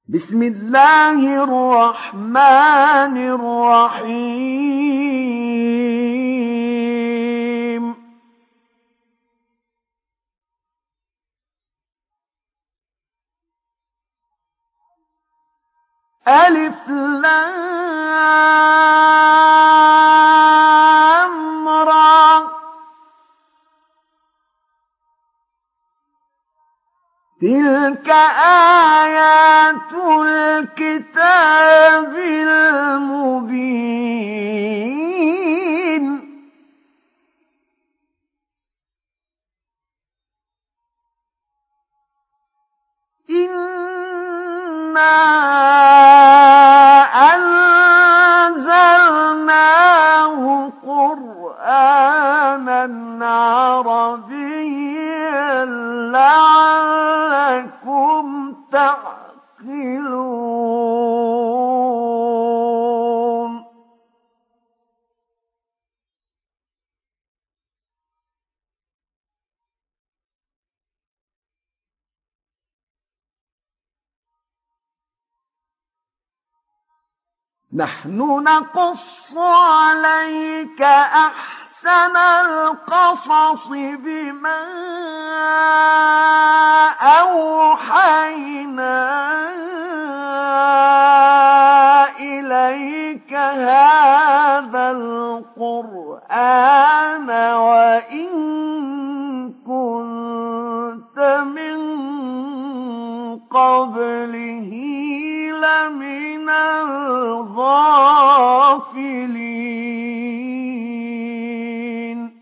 بسم الله الرحمن الرحيم ألف لام را تلك آيات الكتاب المبين إنا أنزلناه قرآنا عربيا لعلكم تعقلون نحن نقص عليك أحسن القصص بما أوحينا إليك هذا القرآن وإن كنت من قبله لمن الغافلين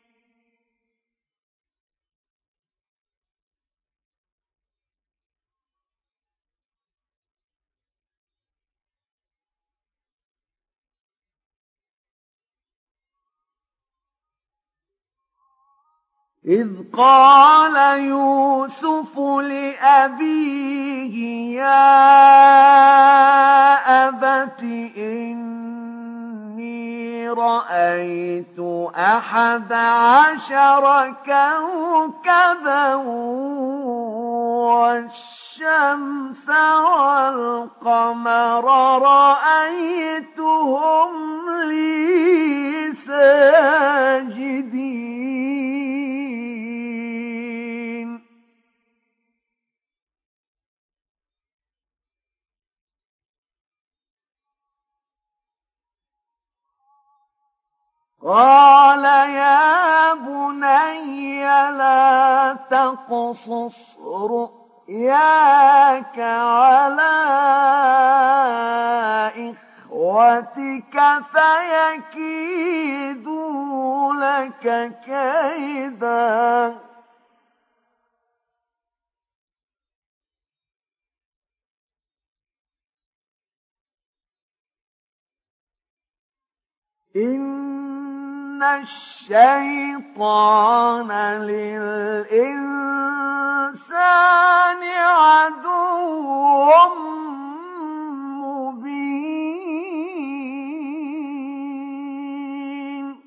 إذ قال يوسف لأبيه يا أبت إني رأيت 11 كوكبا والشمس والقمر رأيتهم لي ساجدين قال يا بني لا تقصص رؤياك على إخوتك فيكيدوا لك كيدا إن الشيطان للإنسان عدو مبين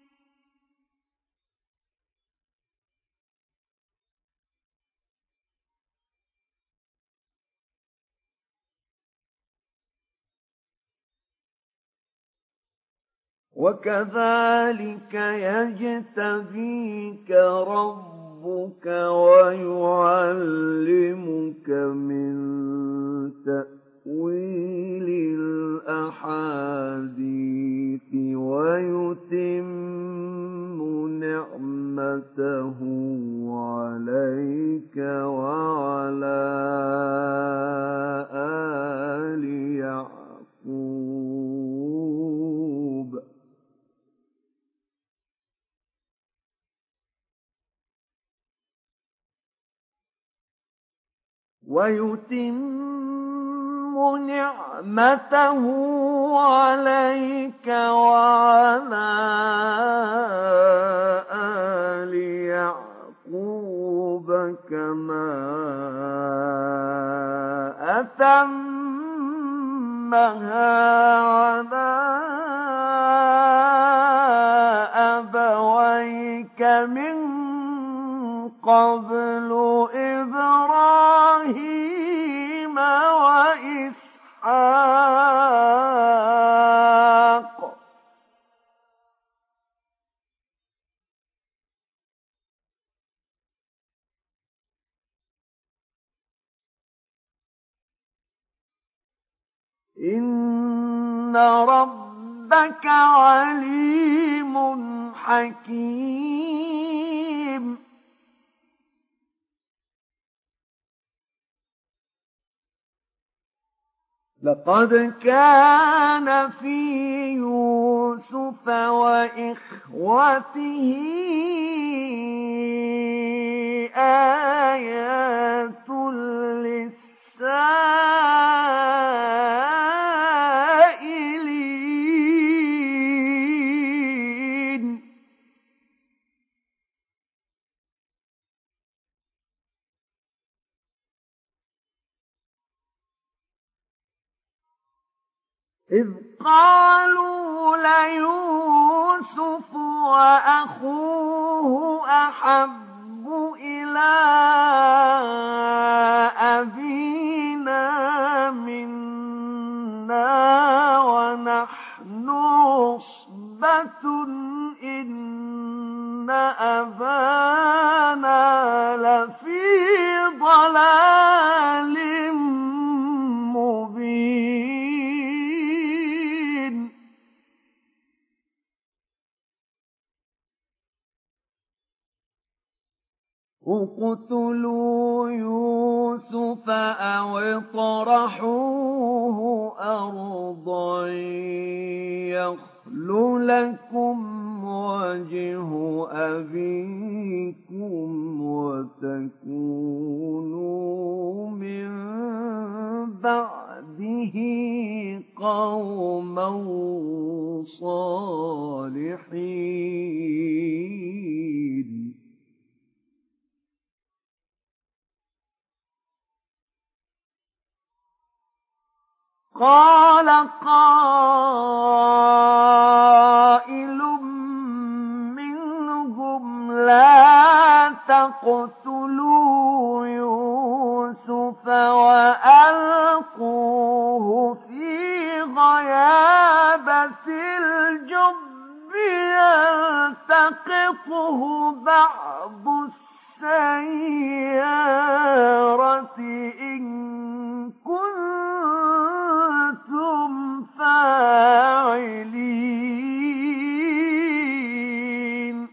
وكذلك يجتبيك ربك ويعلمك من تأويل الأحاديث ويتم نعمته عليك وعلى آل يعقوب كما أتمها على أبويك من قبل إبراهيم وإسحاق إن ربك عليم حكيم. لقد كان في يوسف وإخوته آيات للسائلين. إذ قالوا ليوسف وأخوه أحب إلى أبينا منا ونحن عصبة إن أبانا لفي ضلال مبين. اقتلوا يوسف أو اطرحوه أرضا يخل لكم وجه أبيكم وتكونوا من بعده قوما صالحين. قال قائل منهم لا تقتلوا يوسف وألقوه في غيابة الجب يلتقطه بعض السيارة إن كنتم فاعلين.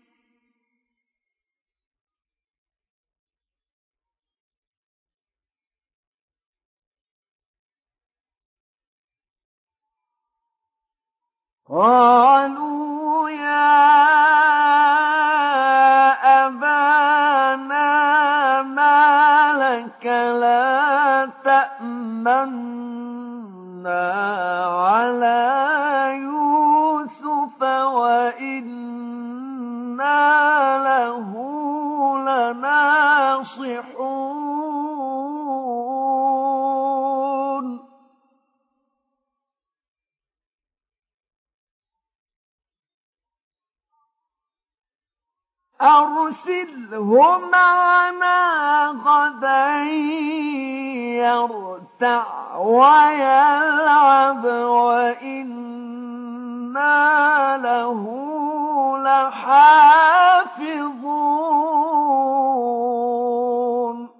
قالوا يا أبانا ما لك لا تأمنا على يوسف وإنا له لناصحون. أرسله معنا غدا يرتع ويلعب وإنا له لحافظون.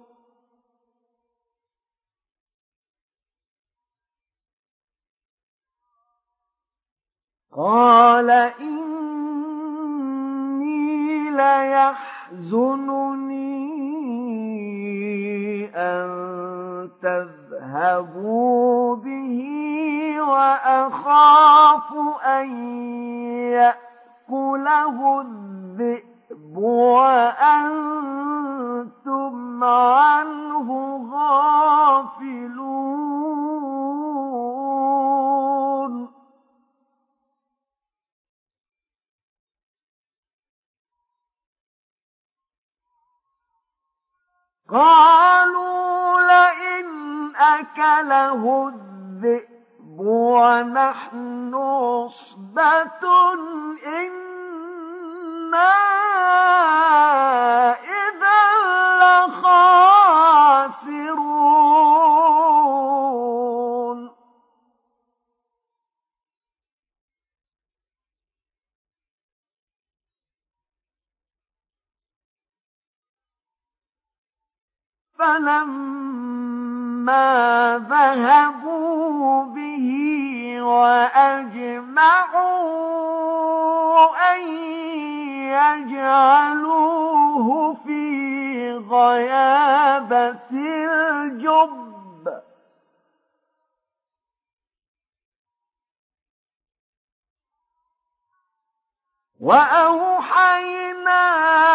قال إني ليحزنني أن تذهبوا به وأخاف أن يأكله الذئب وأنتم عنه غافلون. قالوا لئن أكله الذئب ونحن عصبة إنا إذا لخاسرون. فلما ما ذهبوا به وأجمعوا أن يجعلوه في غيابة الجب. وأوحينا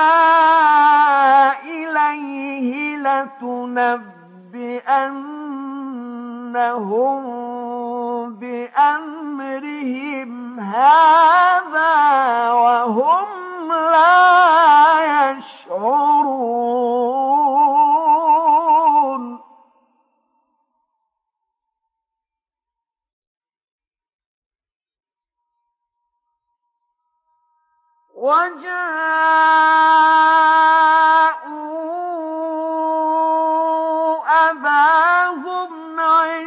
إليه لتنبئنهم بأمرهم هذا وهم لا يشعرون. وجاءوا أباهم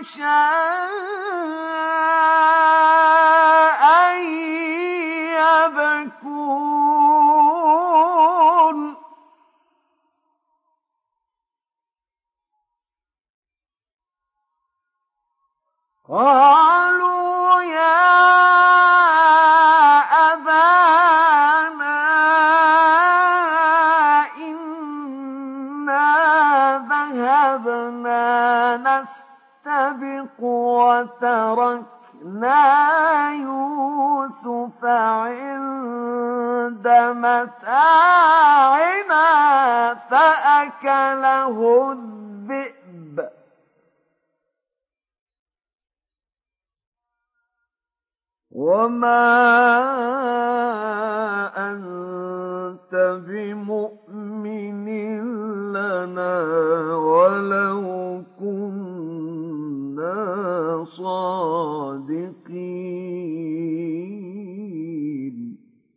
عشاء يبكون. قالوا يا أبانا إنا ذهبنا نستبق وتركنا يوسف عند متاعنا فأكله الذئب. وما أنت بمؤمن لنا ولو كنا صادقين.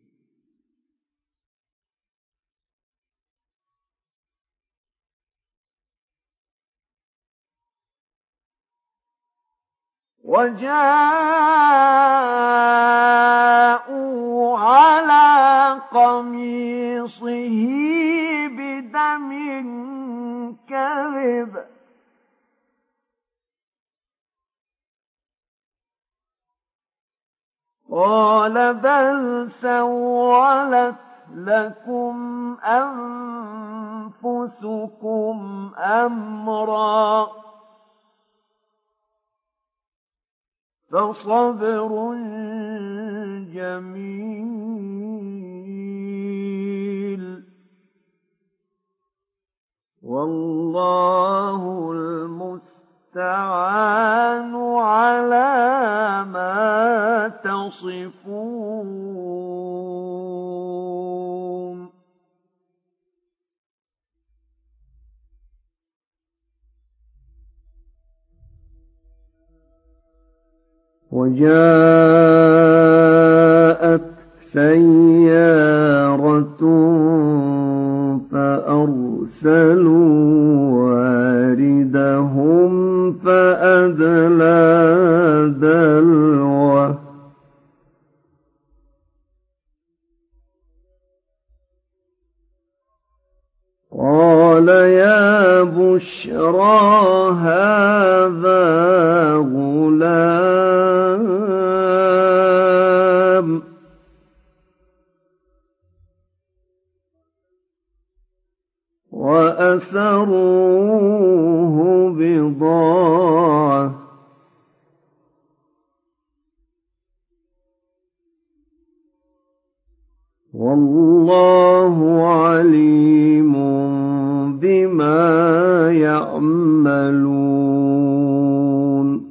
وجاءوا على قميصه بدم كذب قال بل سولت لكم أنفسكم أمرا فصبر جميل والله المستعان على ما تصفون. وجاءت سيارة فأرسلوا واردهم فأدلى دلوه قال يا بشرى هذا غلام وأسروه بضاعة والله عليم بما يعملون.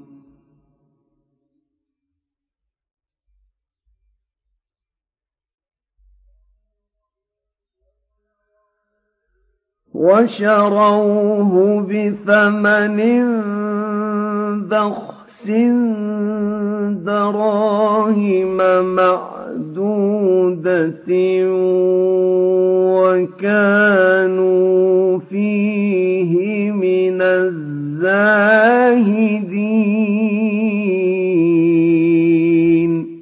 وشروه بثمن بخس دراهم معدودة وكانوا فيه من الزاهدين.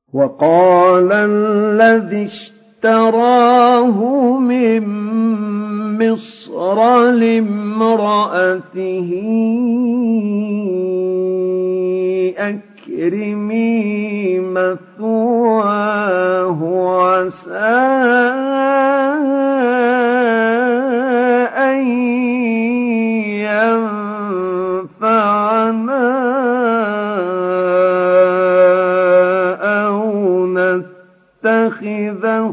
وقال الذي اشتراه من مصر لامرأته أكرمي مثواه عسى أن ينفعنا أو نتخذه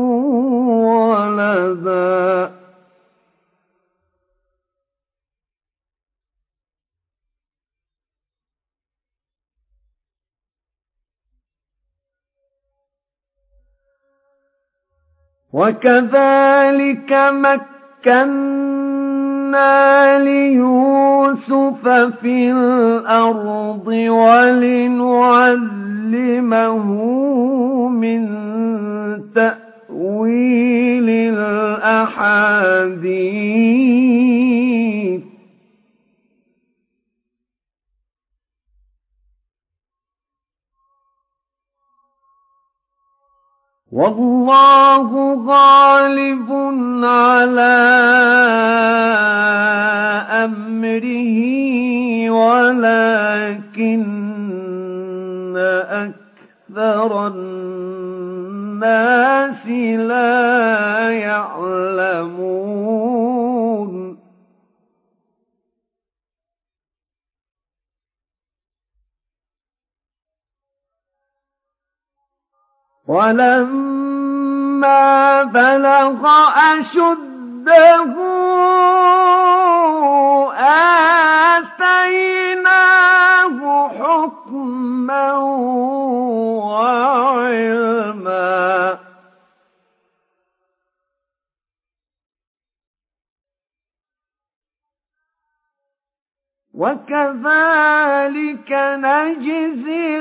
ولدا وكذلك مكنا ليوسف في الأرض ولنعلمه من تأويل الأحاديث والله غالب على أمره ولكن أكثر الناس لا يعلمون ولما بلغ أشده آتيناه حكما وعلما وكذلك نجزي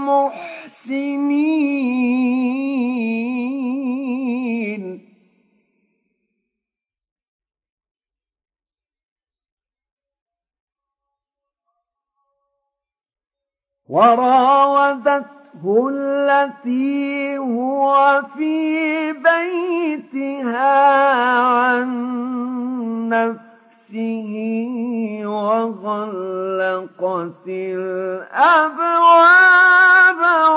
المحسنين وراودته التي هو في بيتها عن نفسه وغلقت الأبواب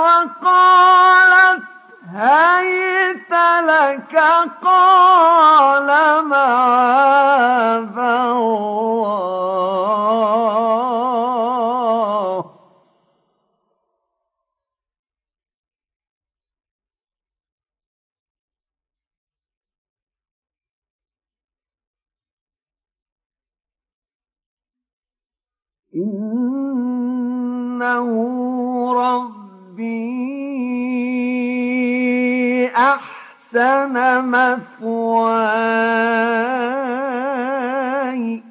وقالت هيت لك قال معاذ الله إنه ربي أحسن مثواي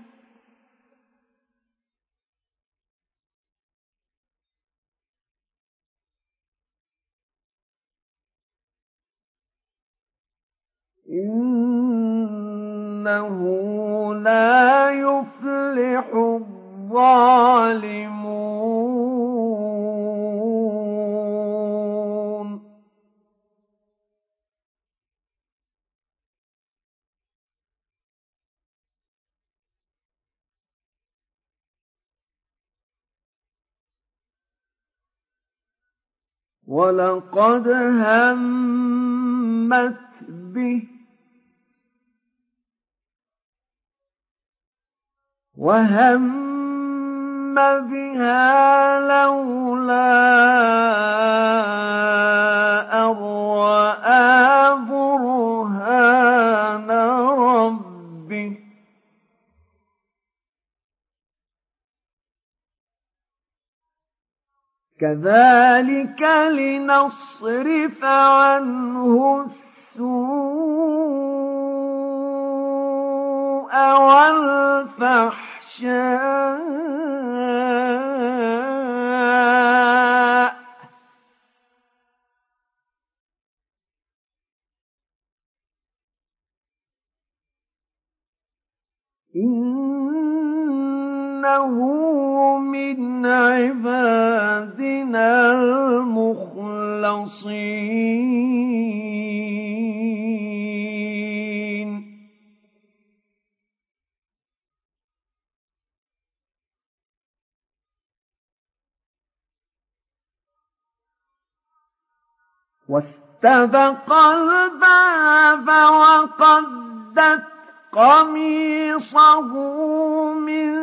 إنه لا يفلح الظالمون ولقد همت به وهم بها لولا أن رأى برهان ربه كذلك لنصرف عنه السوء والفحشاء إنه من عبادنا المخلصين المخلصين واستبق الباب وقدت قميصه من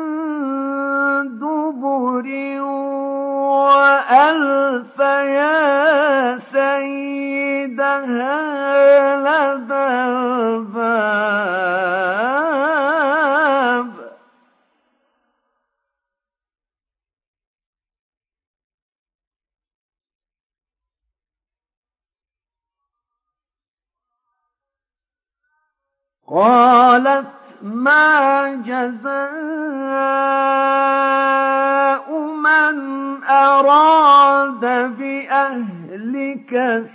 دبر وألف يا سيدها لدى الباب قالت ما جزاء من أراد بأهلك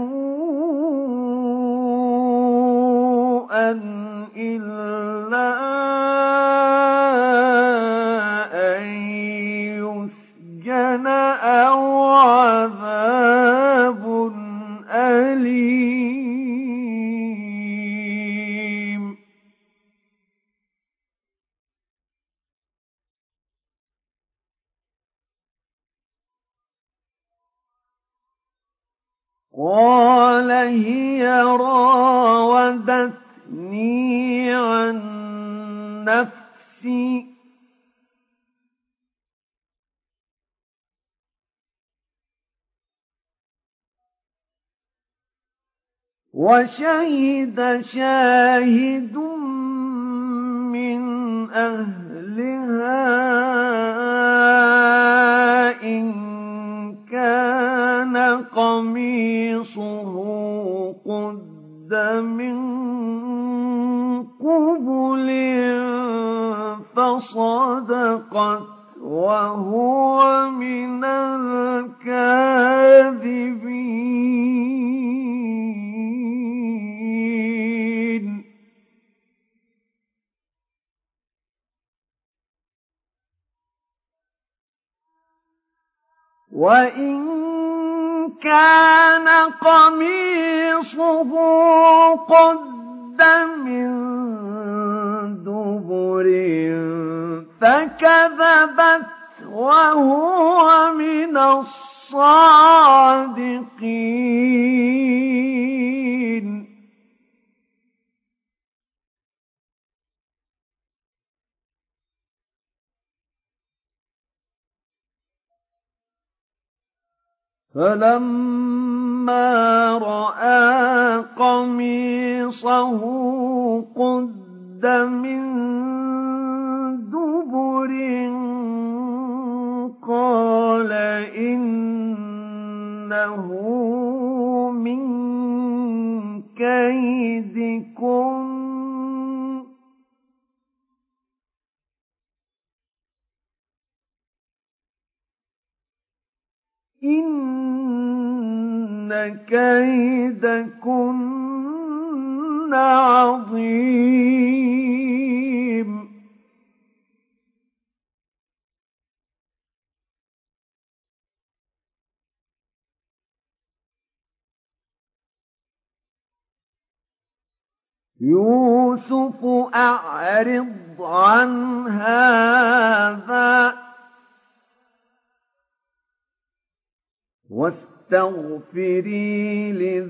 سوءا إلا أن يسجن أو عذاب أليم قال هي راودتني عن نفسي وشهد شاهد من أهلها إن كان قميصه قد من قبل فصدقت وهو من الكاذبين وإن كان قميصه قد من دبر فكذبت وهو من الصادقين فلما رأى قميصه قد من دبر قال إنه من كيدكم إن كيدكن عظيم يوسف أعرض عن هذا واستغفري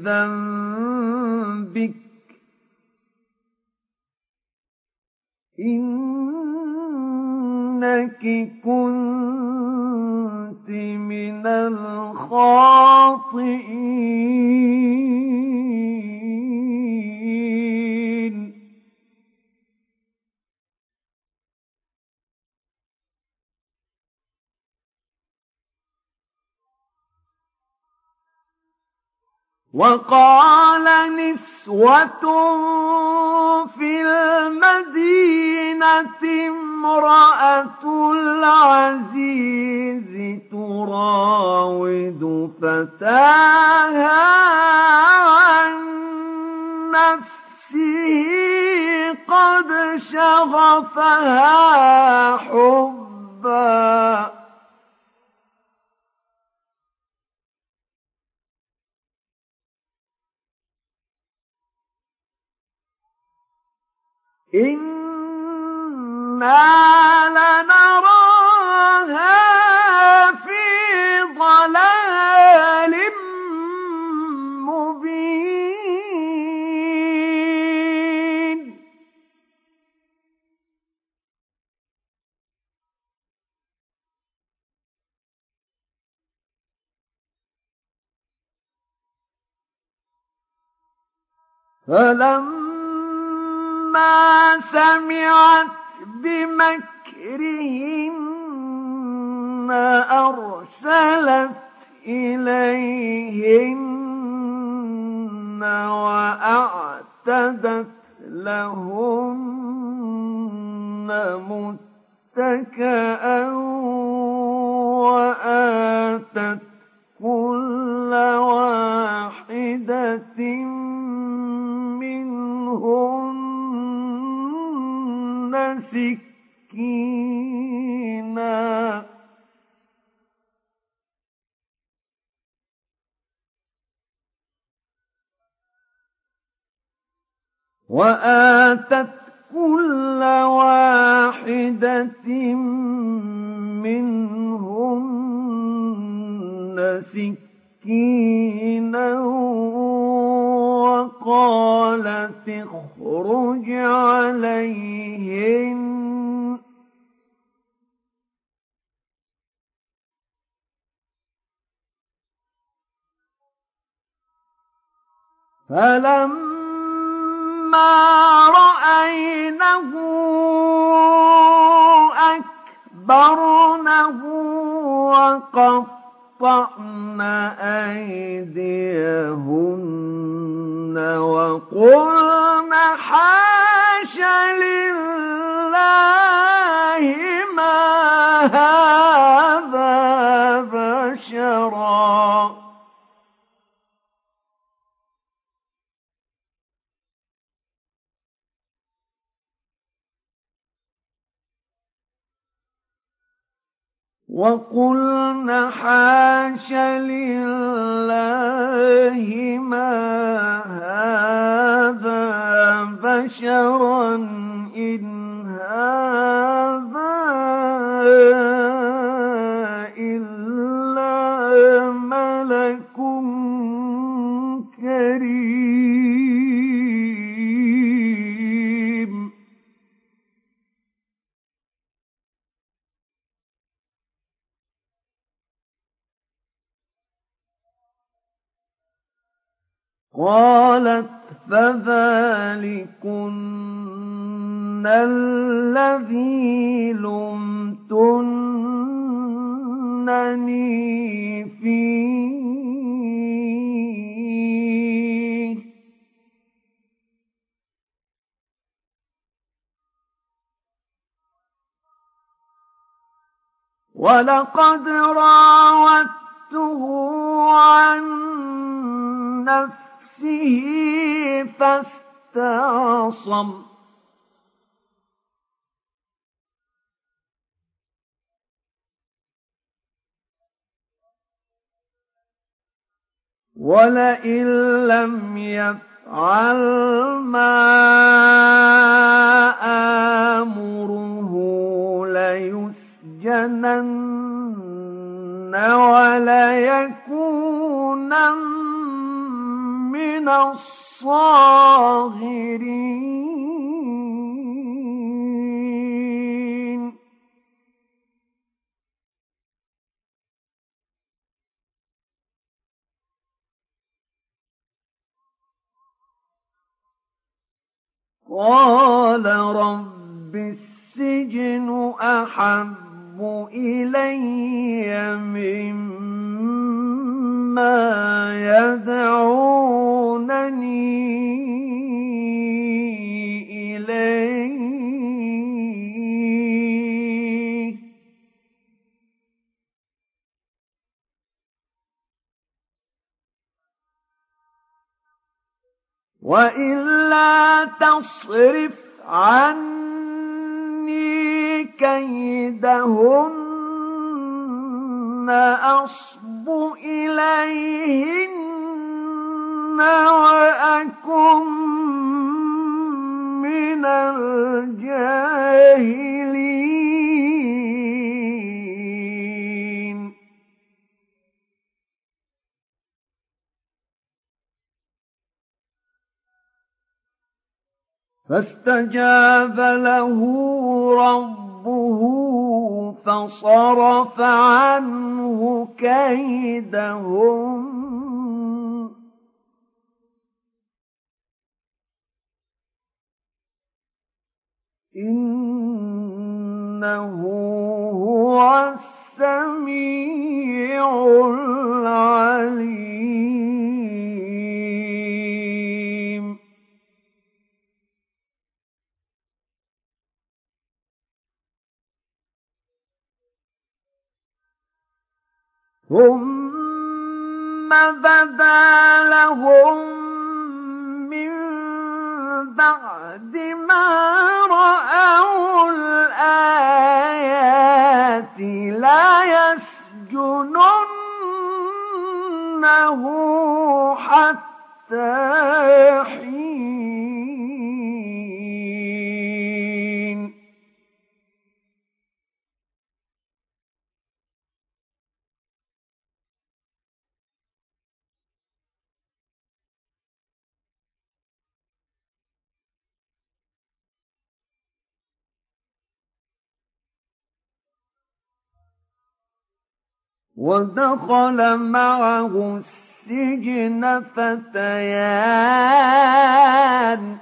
لذنبك إنك كنت من الخاطئين وقال نسوة في المدينة امرأة العزيز تراود فتاها عن نفسه قد شغفها حبا إِنَّا لَنَرَاهَا فِي ضَلَالٍ مُبِينٍ فَلَمَّا سَمِعَتْ بِمَكْرِهِنَّ أَرْسَلَتْ إِلَيْهِنَّ وَأَعْتَدَتْ لَهُنَّ مُتَّكَأً وَآتَتْ كُلَّ وَاحِدَةٍ مِّنْهُنَّ سِكِّينًا وقالت اخرج عليهن فلما رأينه أكبرنه وقطعن أيديهن وقلن حاش لله ما هذا بشرا وقلن حاش لله ما هذا بشرا إن هذا إلا ملك كريم قالت فذلكن الذي لمتنني فيه ولقد راودته عن نفسه فاستعصم ولئن لم يفعل ما آمره ليسجنن وليكونن من الصاغرين قال رب السجن أحب إلي مما يدعونني إليه وإلا تصرف عني كيدهن أصب إليهن وأكن من الجاهلين فاستجاب له ربه فصرف عنه كيدهم إنه هو السميع العليم ثم بدا لهم من بعد ما رأوا الآيات لا يسجننه حتى حين ودخل معه السجن فتيان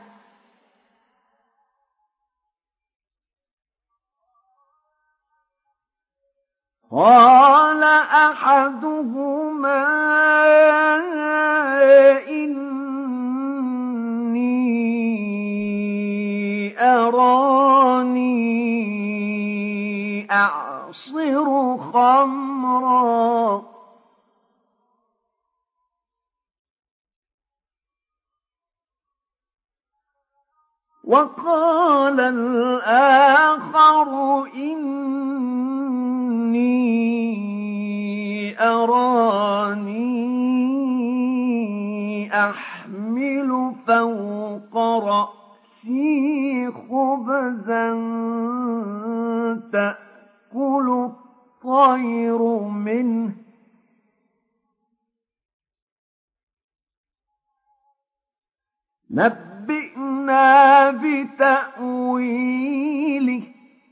قال أحدهما إني أراني أعصر خمرا وقال الآخر إني أراني أحمل فوق رأسي خبزا تأكل الطير منه نبئنا بتأويله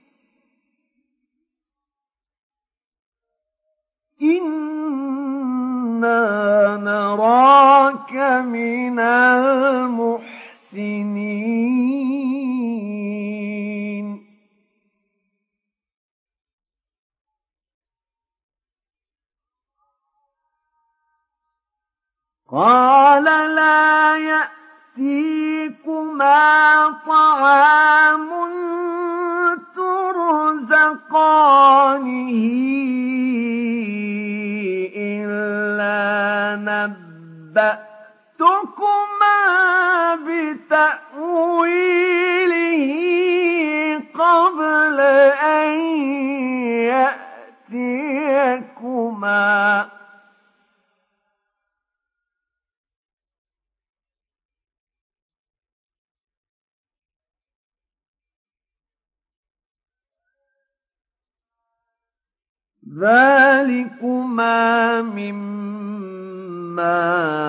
إنا نراك من المحسنين قال لا يأتيكما طعام ترزقانه إلا نبأتكما بتأويله قبل أن يأتيكما ذلكما مما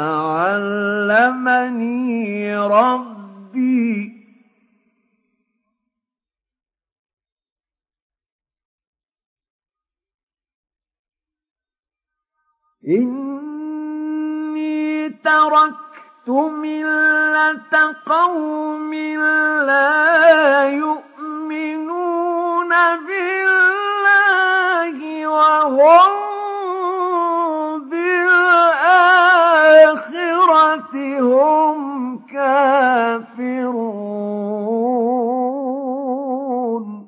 علمني ربي إني تركت ملة قوم لا يؤمنون بالله وهم بالآخرة هم كافرون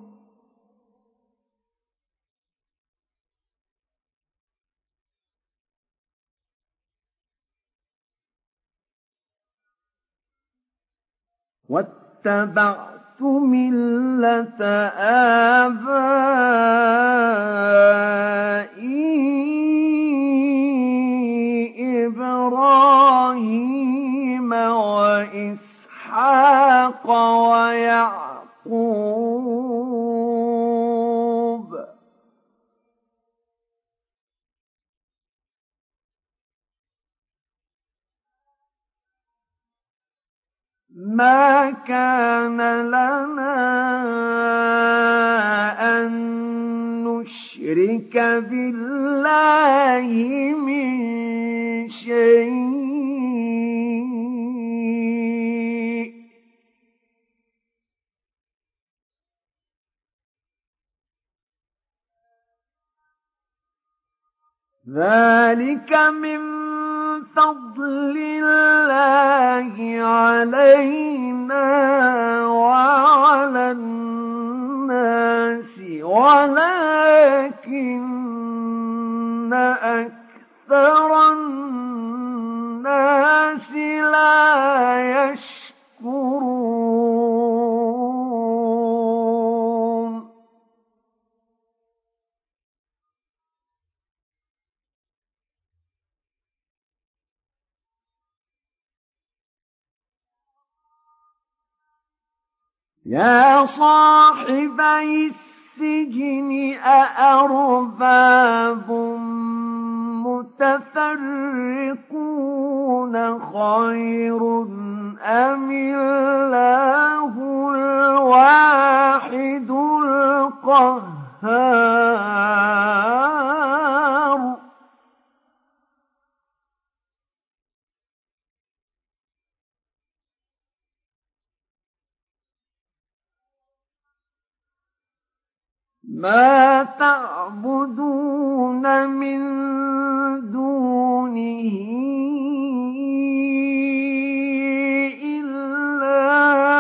واتبعت ملة آبائي إبراهيم وإسحاق ويعقوب ما كان لنا أن نشرك بالله من شيء ذلك من فضل الله علينا وعلى الناس ولكن أكثر الناس لا يشكرون يا صاحبي السجن أأرباب متفرقون خير أم الله الواحد القهار ما تعبدون من دونه إلا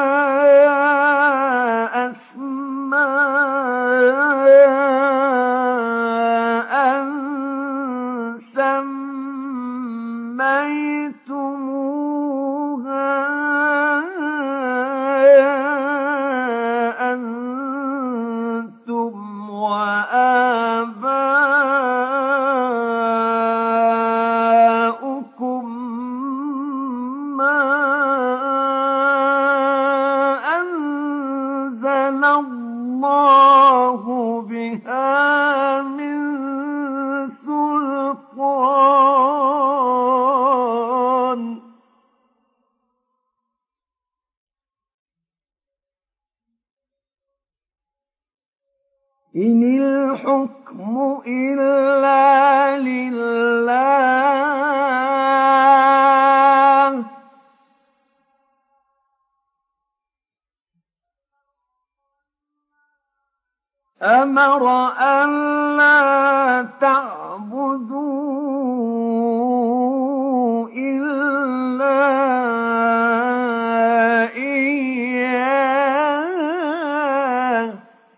أسماء سميتموها وآباؤكم ما أنزل الله بها من سلطان إن الحكم إلا لله أمر أن لا تعبدوا إلا إياه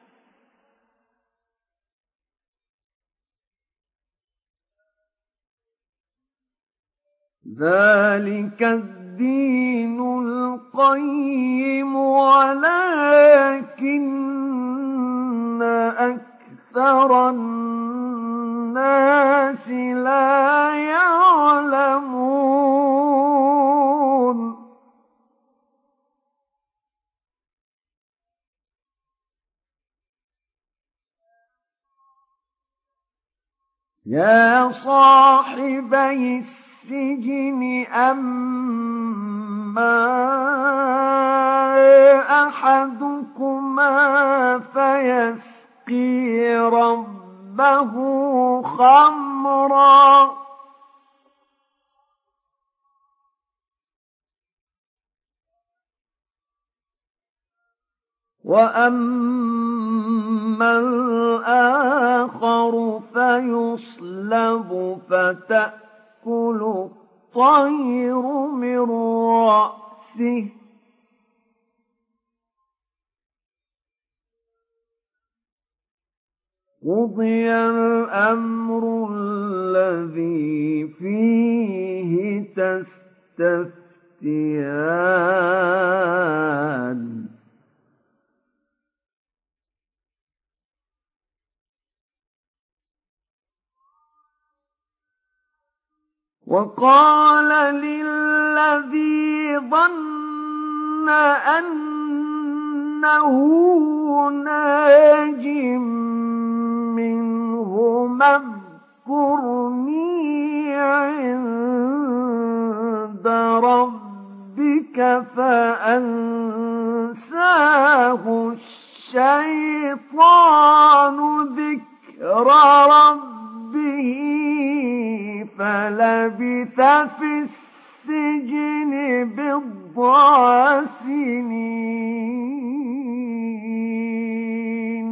ذلك الدين القيم ولكن أكثر الناس لا يعلمون يا صاحبي السجن أما أحدكما فيسقي ربه خمرا وأما الآخر فيصلب فتأكل الطير من رأسه قضي الأمر الذي فيه تستفتيان وقال للذي ظن أنه ناج منهما اذكرني عند ربك فأنساه الشيطان ذكر ربه فلبث في السجن بضع سنين.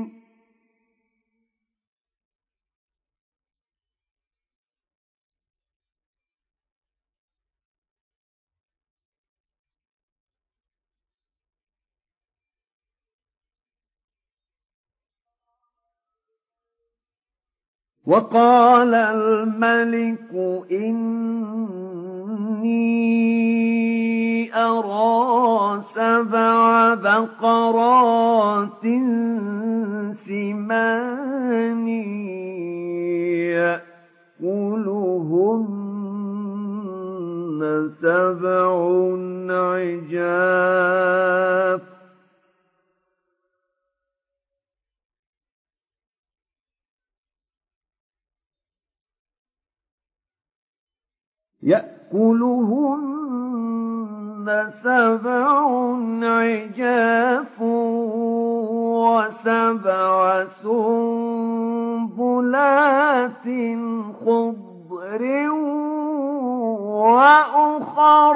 وقال الملك إني أرى 7 بقرات سمان يأكلهن 7 عجاف و7 سنبلات خضر وأخر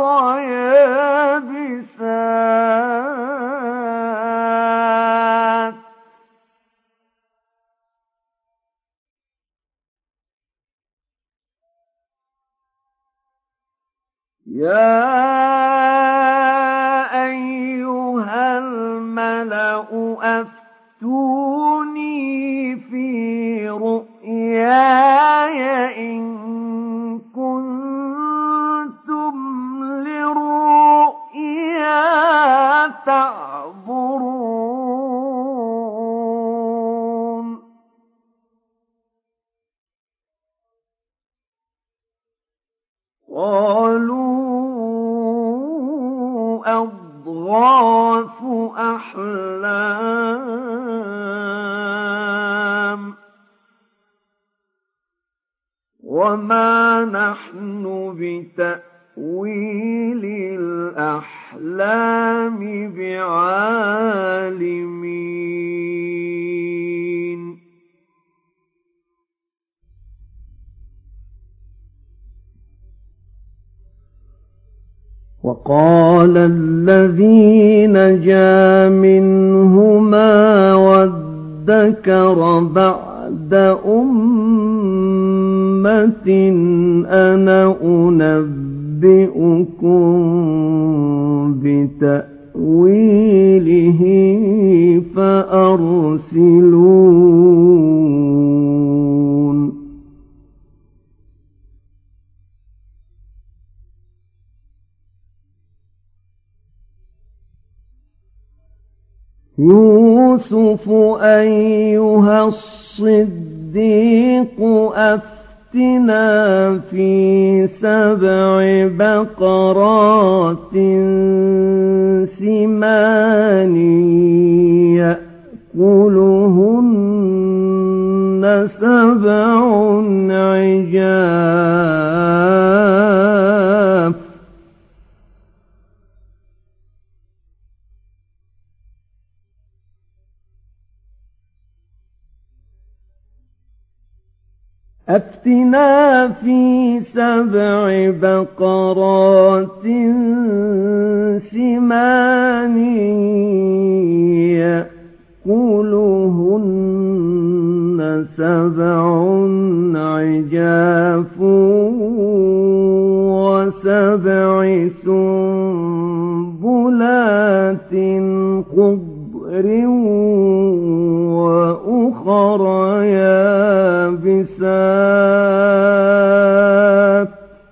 يابسات يا أيها الملأ أفتوني في رؤياي إن كنتم للرؤيا تعبرون. قالوا أضغاث أحلام وما نحن بتأويل الأحلام بعالمين. وقال الذي نجا منهما وادكر بعد أمة أنا أنبئكم بتأويله فأرسلون. يوسف أيها الصديق أفتنا في 7 بقرات سمان يأكلهن 7 عجاف أفتنا في 7 بقرات سمان يأكلهن 7 عجاف و7 سنبلات خضر وأخر يابسات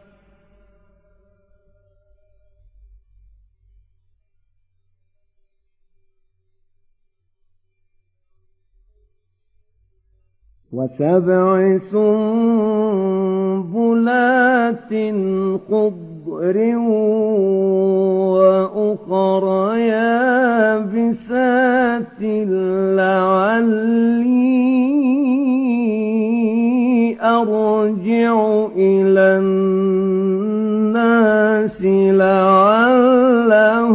و7 سنبلات خضر وأخر يابسات لعلي أرجع إلى الناس لعلهم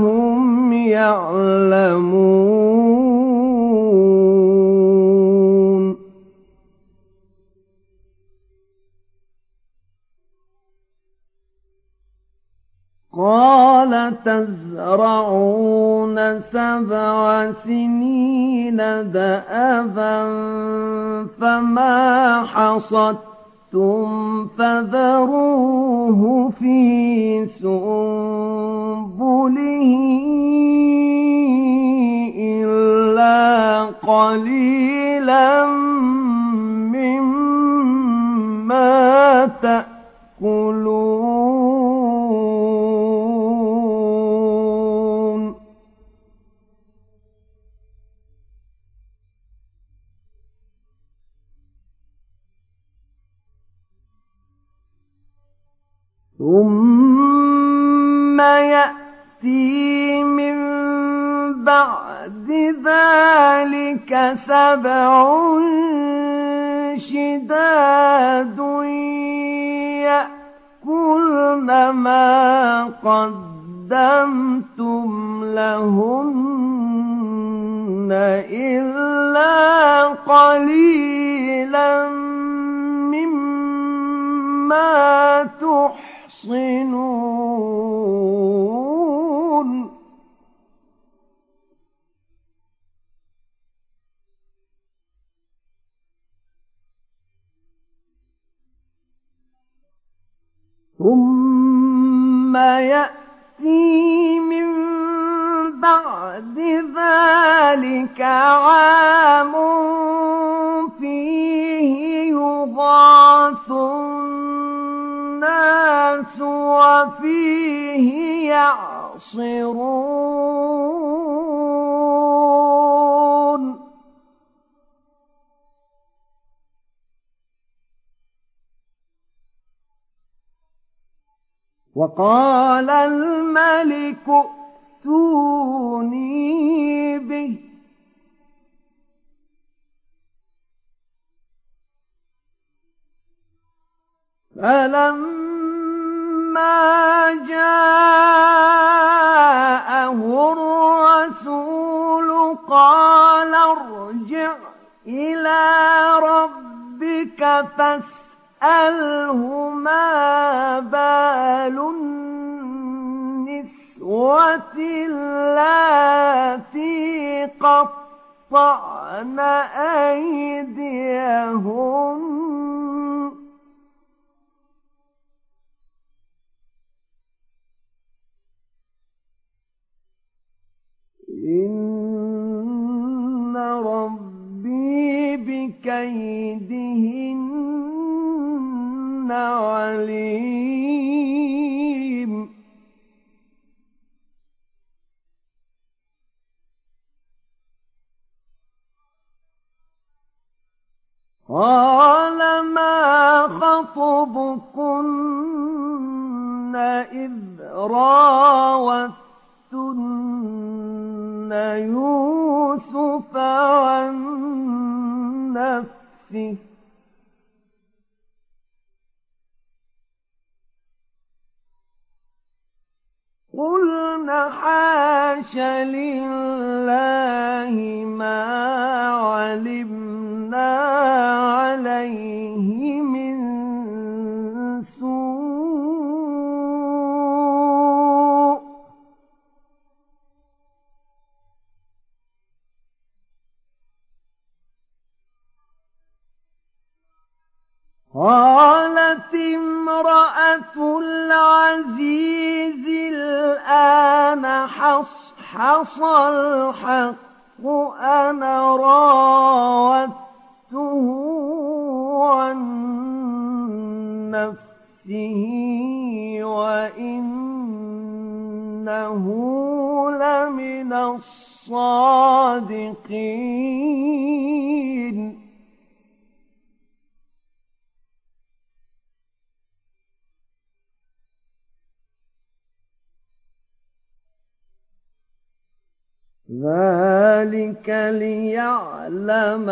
قال تزرعون 7 سنين دأبا فما حصدتم فذروه في سنبله إلا قليلا مما تأكلون ثم يأتي من بعد ذلك 7 شداد يأكلن ما قدمتم لهن إلا قليلا مما تحصنون ثم يأتي من بعد ذلك عام فيه يغاث الناس وفيه يعصرون وقال الملك ائتوني به فلما جاءه الرسول قال ارجع إلى ربك فاسأله ما بال النسوة اللاتي قطعن أيديهن إن ربي بكيدهن عليم قال ما خطبكن إذ راوتن يوسف عن نفسه قلنا حاش لله ما علمنا عليه من سوء قالت امرأة العزيز الآن حصحص الحق أنا راودته عن نفسه وإنه لمن الصادقين ذلك ليعلم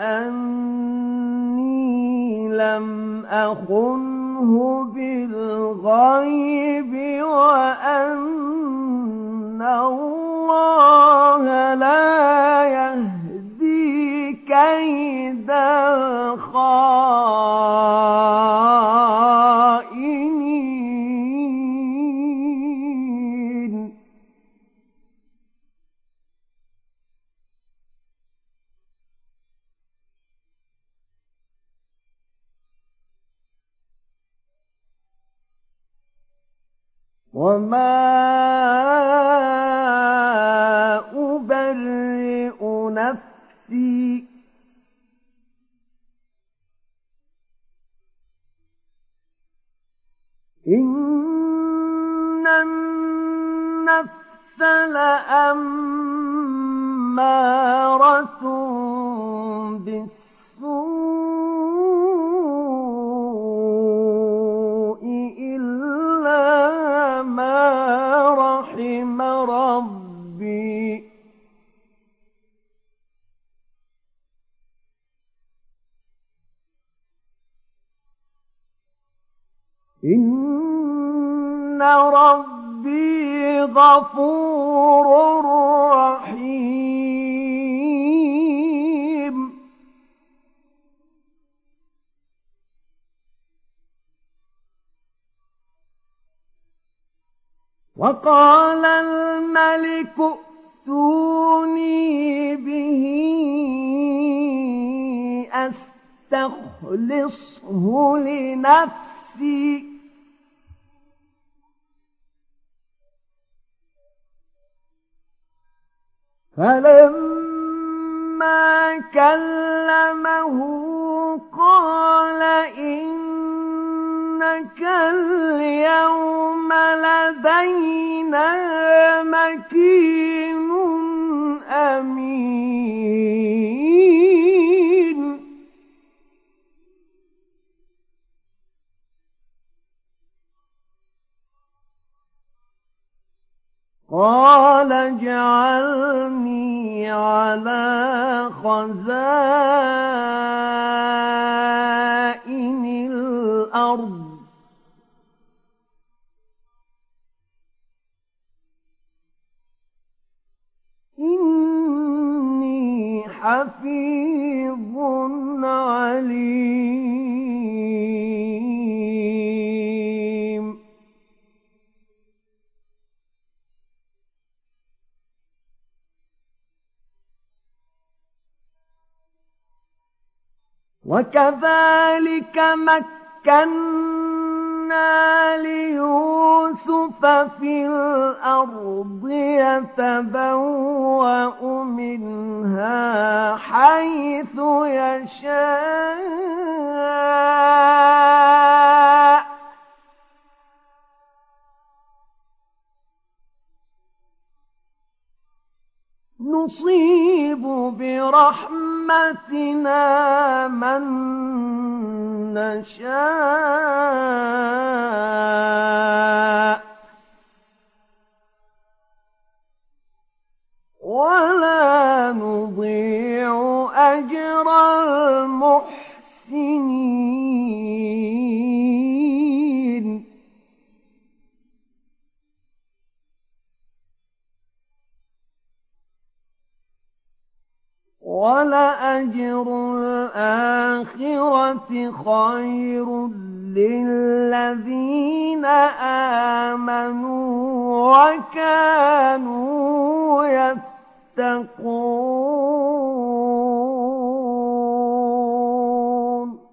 أني لم أخنه بالغيب وأن الله لا يهدي كيد الخائنين. وما أبرئ نفسي إن النفس لأمارة بالسوء إلا ما رحم ربي إن ربي غفور رحيم وقال الملك ائتوني به أستخلصه لنفسي فلما كلمه قال إنك اليوم لدينا مكين أمين قال اجعلني على خزائن الأرض إني حفيظ عليم وكذلك مكنا ليوسف في الأرض يتبوأ منها حيث يشاء نصيب برحمتنا من نشاء ولا نضيع أجر المحسنين ولأجر الآخرة خير للذين آمنوا وكانوا يتقون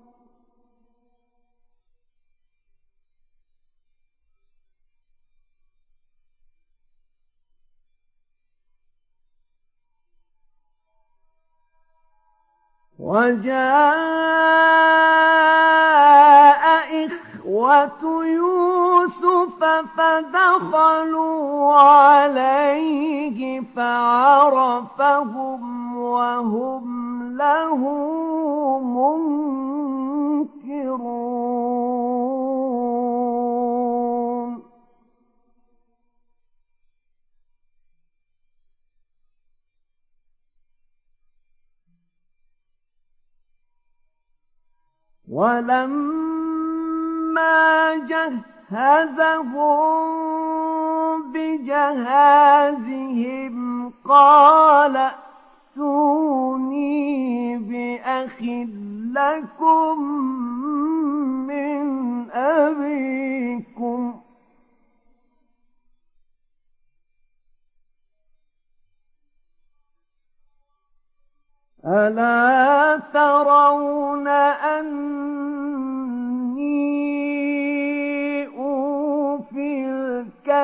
وجاء إخوة يوسف فدخلوا عليه فعرفهم وهم له منكرون ولما جهزهم بجهازهم قال ائتوني بأخ لكم من أبيكم ألا ترون أني أوفي الكيل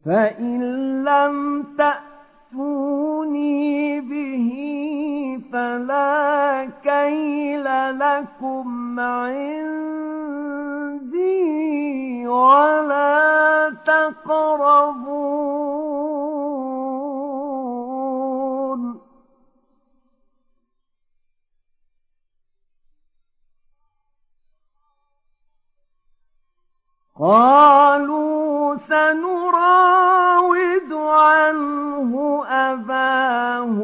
فإن لم تأتوني به فلا كيل لكم عندي ولا تقربون. قالوا سنراود عنه أباه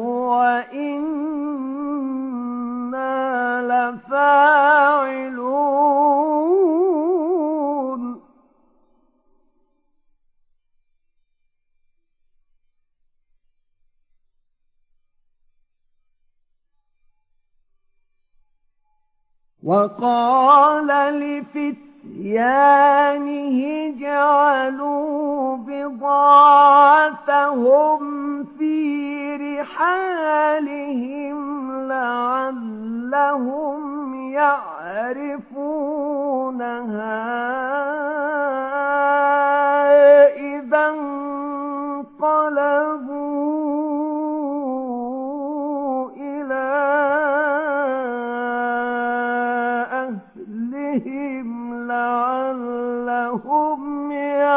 وإنا لفاعلون. وقال لفتيانه اجعلوا بضاعتهم في رحالهم لعلهم يعرفونها إذا انقلبوا إلى أهلهم لعلهم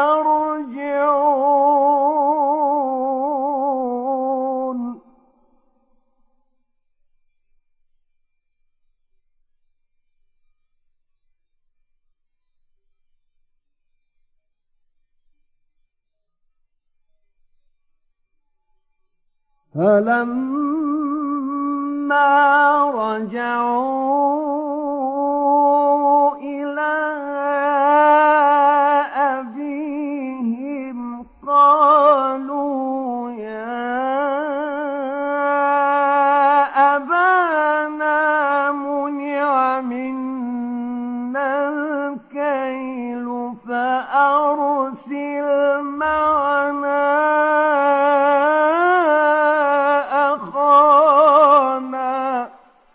يرجعون. فلما رجعوا إلى أبيهم قالوا يا أبانا منع منا الكيل فأرسل معنا أخانا.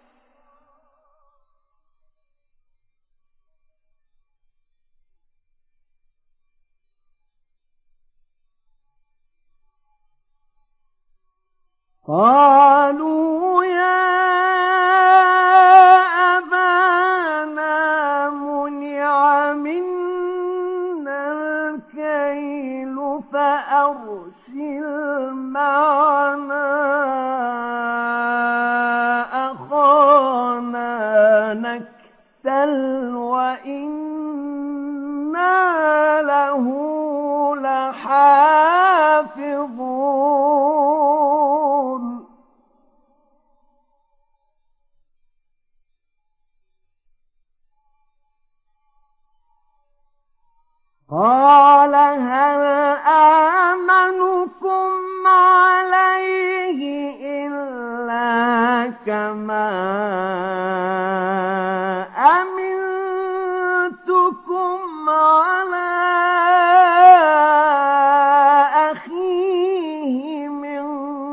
قالوا يا أبانا منع منا الكيل فأرسل معنا أخانا نكتل وإنا له لحافظون. قال هل آمنكم عليه إلا كما أمنتكم على أخيه من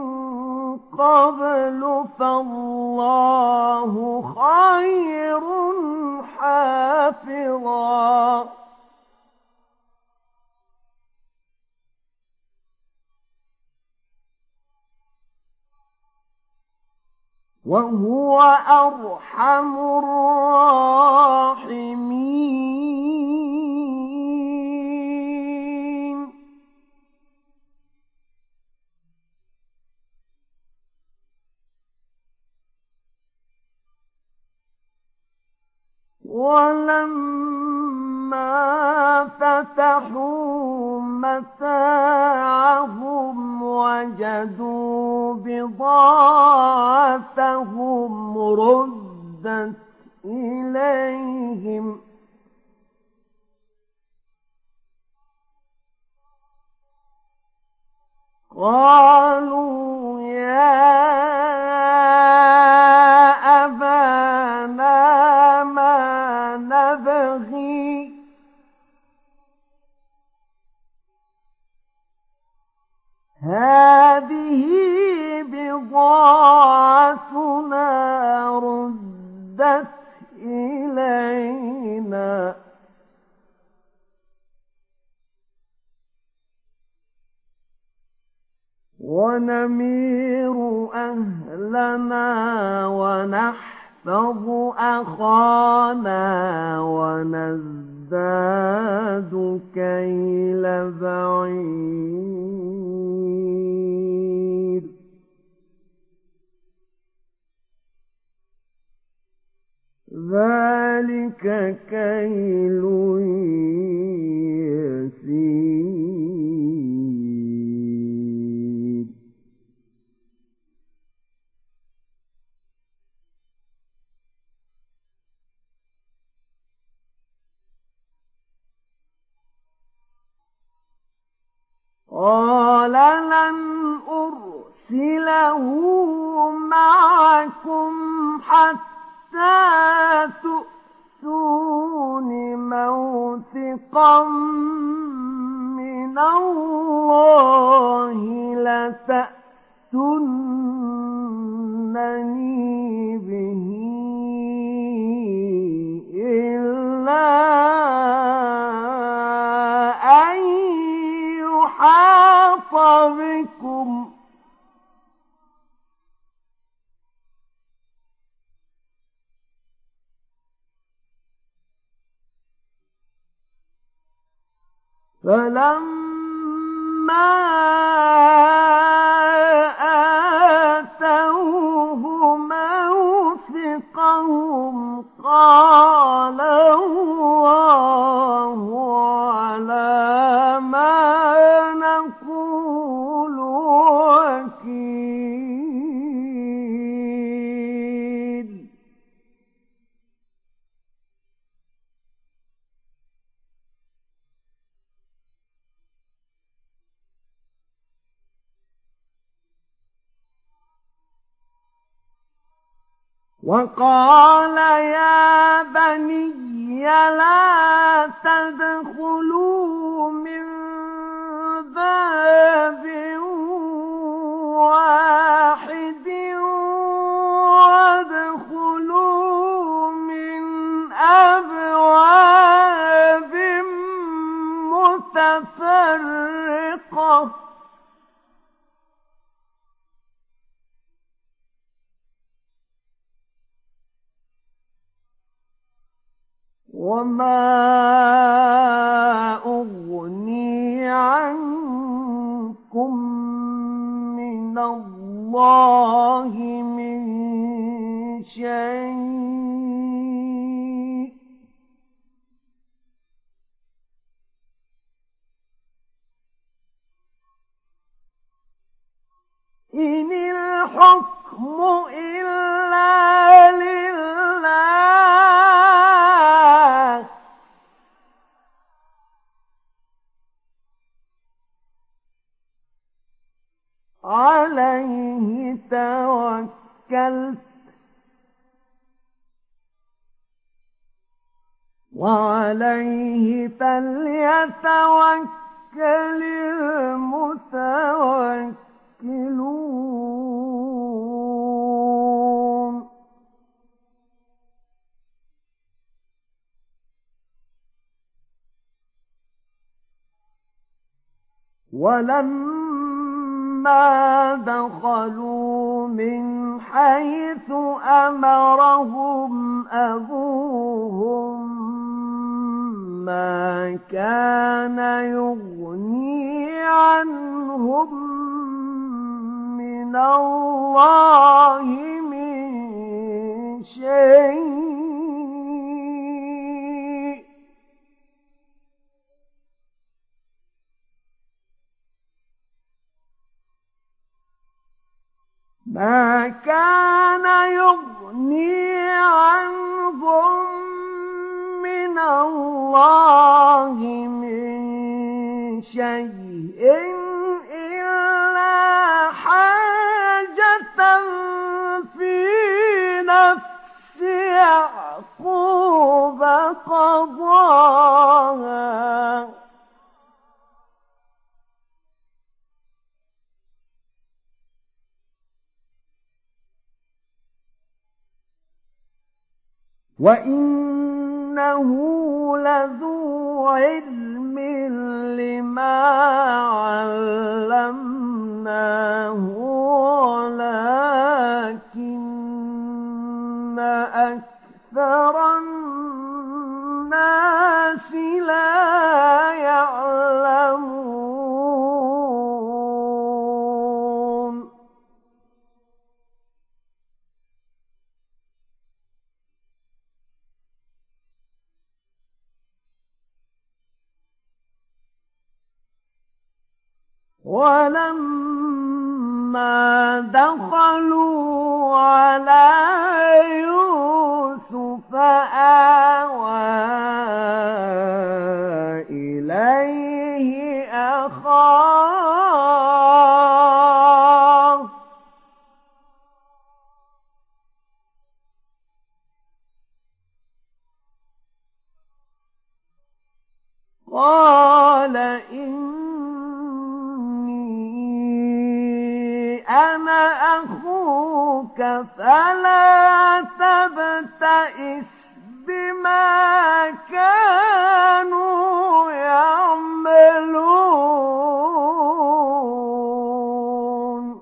قبل فالله خير حافظا. وهو أرحم الراحمين. ولما فتحوا متاعهم وجدوا بضاعتهم ردت إليهم قالوا يا أبانا ما نبغي هذه بضاعتنا ردت إلينا ونحفظ أخانا ونزداد كيل بعير ذلك كيل يسير قال لن أرسله معكم حتى تؤتون موثقا من الله لتأتونني به إلا أن يحاط بكم فلما آتوه موثقهم قال الله على ما نقول وكيل وقال يا بني لا تدخلوا من باب واحد وادخلوا من أبواب متفرقة وما أغني عنكم من الله من شيء إن الحكم إلا لله عليه توكلت وعليه فليتوكل المتوكلون ولما دخلوا من حيث أمرهم أبوهم ما كان يغني عنهم من الله من شيء ما كان يغني عنهم من الله من شيء إلا حاجة في نفس يعقوب قضاها وإنه لذو علم لما علمناه ولكن ولكن أكثر الناس لا يعلمون. ولما دخلوا على يوسف آوى إليه أخاه قال أنا أخوك فلا تبتئس بما كانوا يعملون.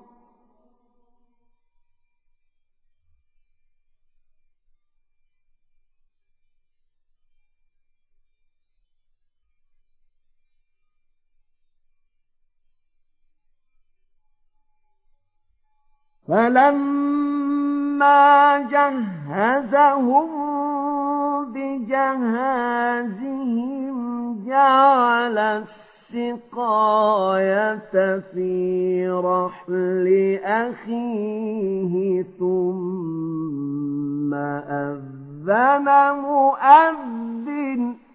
فلما جهزهم بجهازهم جعل السقاية في رحل أخيه ثم أذن مؤذن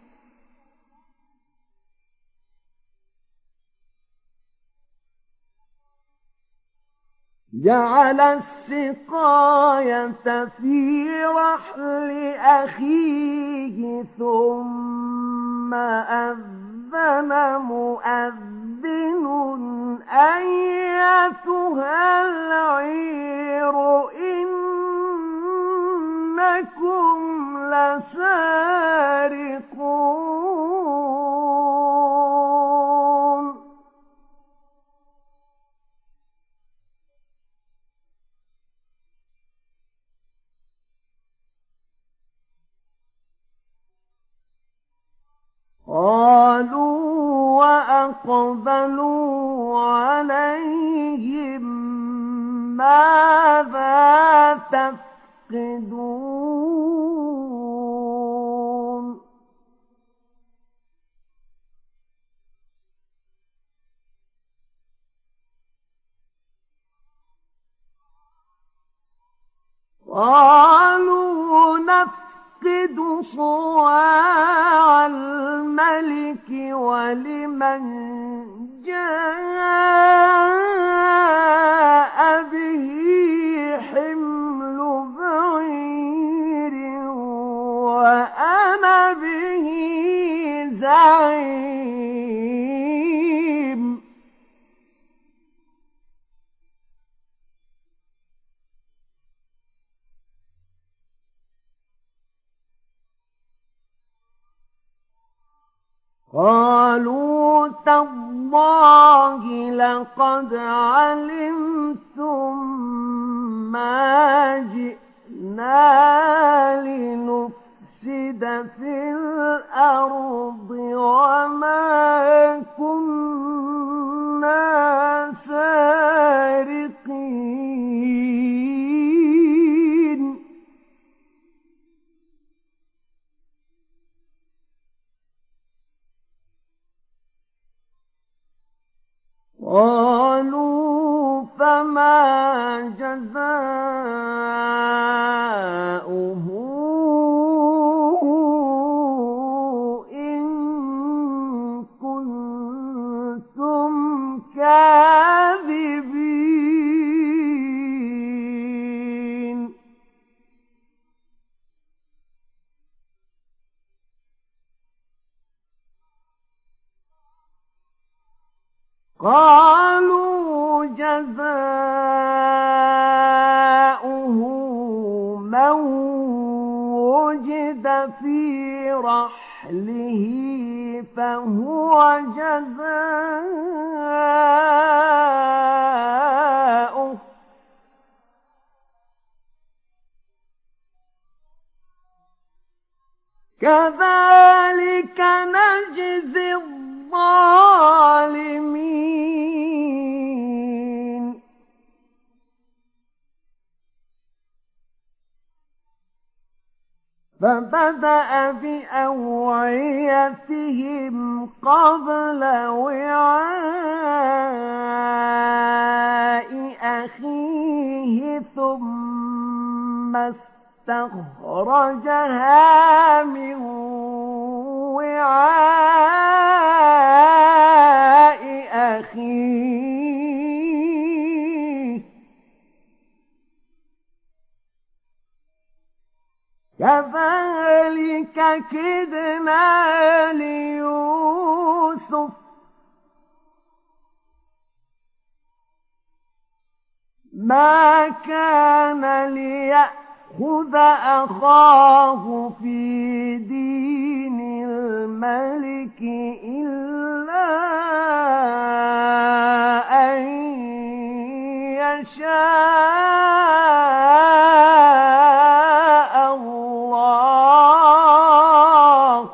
جعل السقاية في رحل أخيه ثم أذن مؤذن أيتها العير إنكم لسارقون. قالوا وأقبلوا عليهم ماذا تفقدون. قالوا نفقد صواع الملك ولمن جاء به حمل بعير وأنا به زعيم. قالوا تالله لقد علمتم ما جئنا لنفسد في الأرض وما كنا سارقين. قالوا فما جزاؤه إن كنتم كاذبين. قالوا جزاؤه من وجد في رحله فهو جزاؤه كذلك نجزي الظالمين فبدأ بأوعيتهم قبل وعاء أخيه ثم استخرجها من وعاء أخيه كذلك كدنا ليوسف ما كان ليأخذ أخاه في دين الملك إلا أن يشاء الله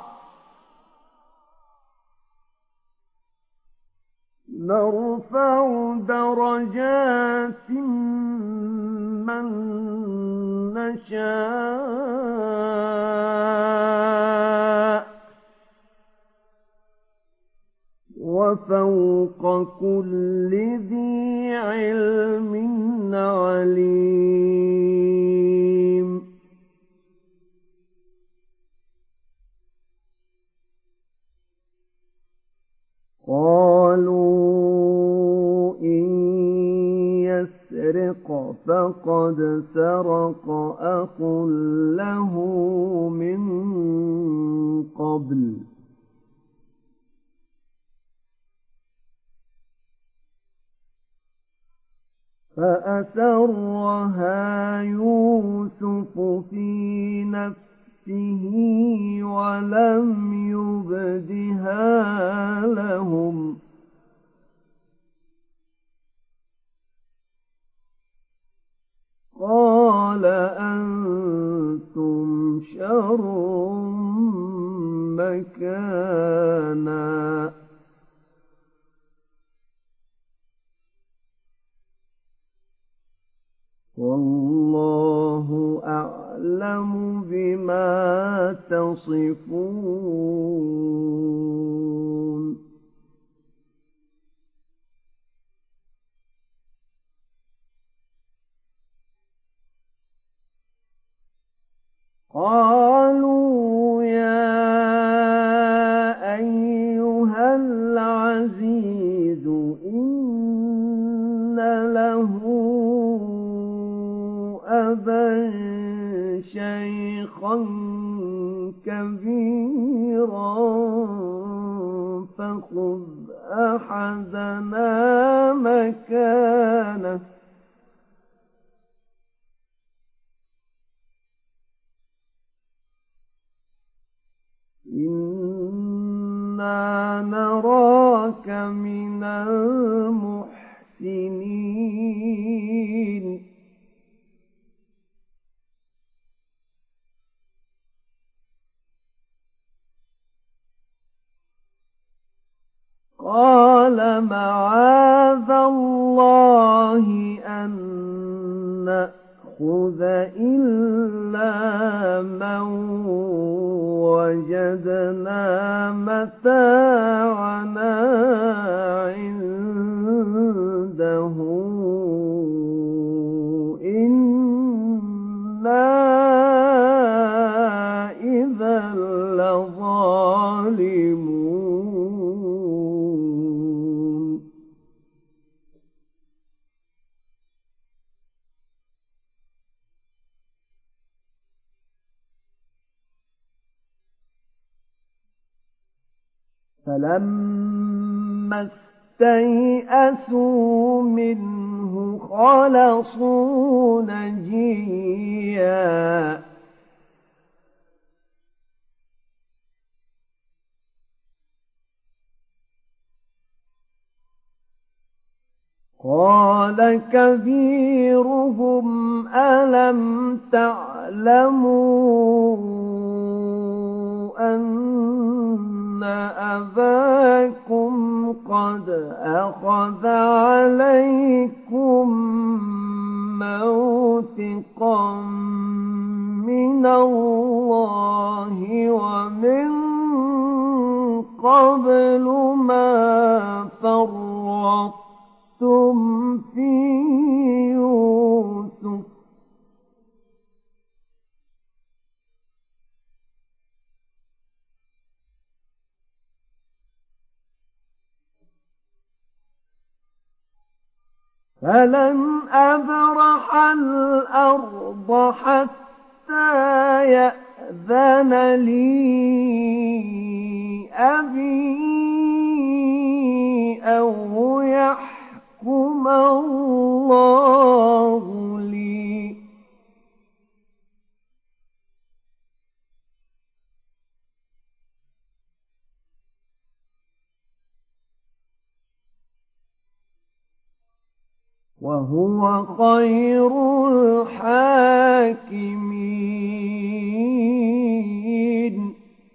نرفع درجات من نشاء وفوق كل ذي علم عليم قالوا إن يسرق فقد سرق أخ له من قبل فأسرها يوسف في نفسه ولم يبدها لهم قال أنتم شر مكانا والله أعلم بما تصفون قالوا يا أيها العزيز إن له أبا شيخا كبيرا فخذ أحدنا مكانه إنا نراك من المحسنين قال معاذ الله أن نأخذ إلا من وجدنا متاعنا عنده إنا إذا لظالمون فلما استيئسوا منه خلصوا نجيا قال كبيرهم ألم تعلموا أن أباكم قد أخذ عليكم موثقا من الله ومن قبل ما فرطتم في يوسف فلن أبرح الأرض حتى يأذن لي أبي أو يحكم الله لي وهو خير الحاكمين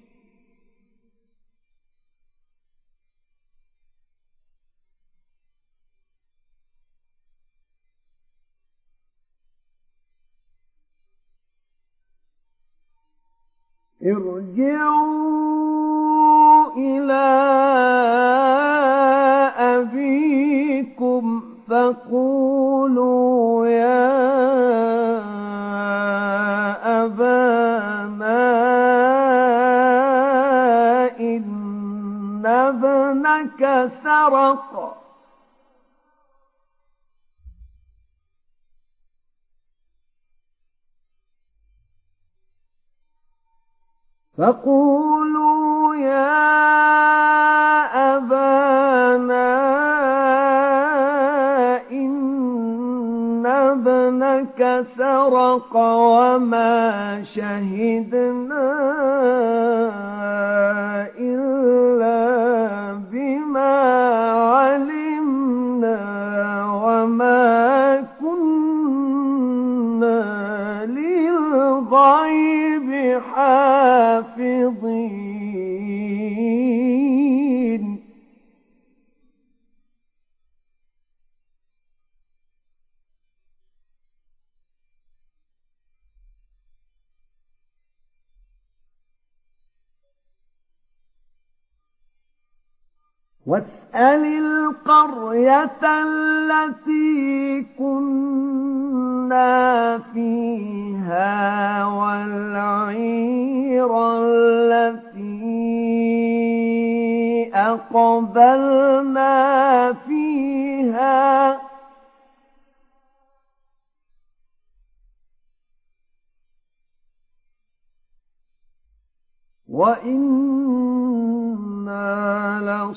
ارجعوا إلى أبيكم فقولوا يا أبانا إن ابنك سرق فقولوا يا أبانا إن ابنك سرق وما شهدنا إلا بما علمنا وما كنا للغيب حافظين واسأل القرية التي كنا فيها والعير التي أقبلنا فيها وإنا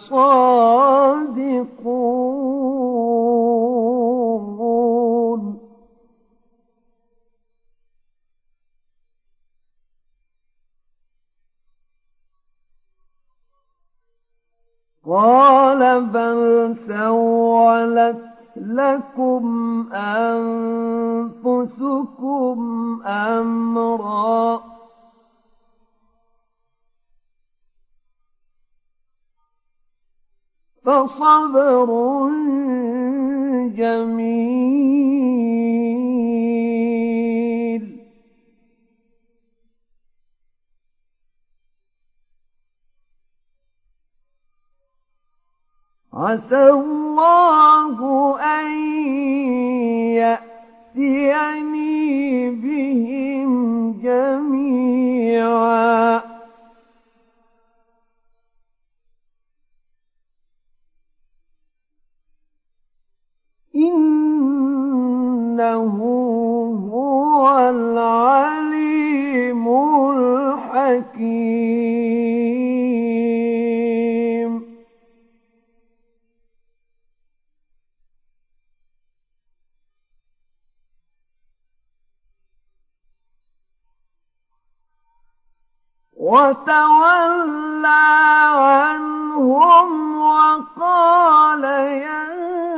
لصادقون قال بل سولت لكم أنفسكم أمرا فصبر جميل عسى الله أن يأتيني بهم جميعا إنه هو العليم الحكيم وتولى عنهم وقال يا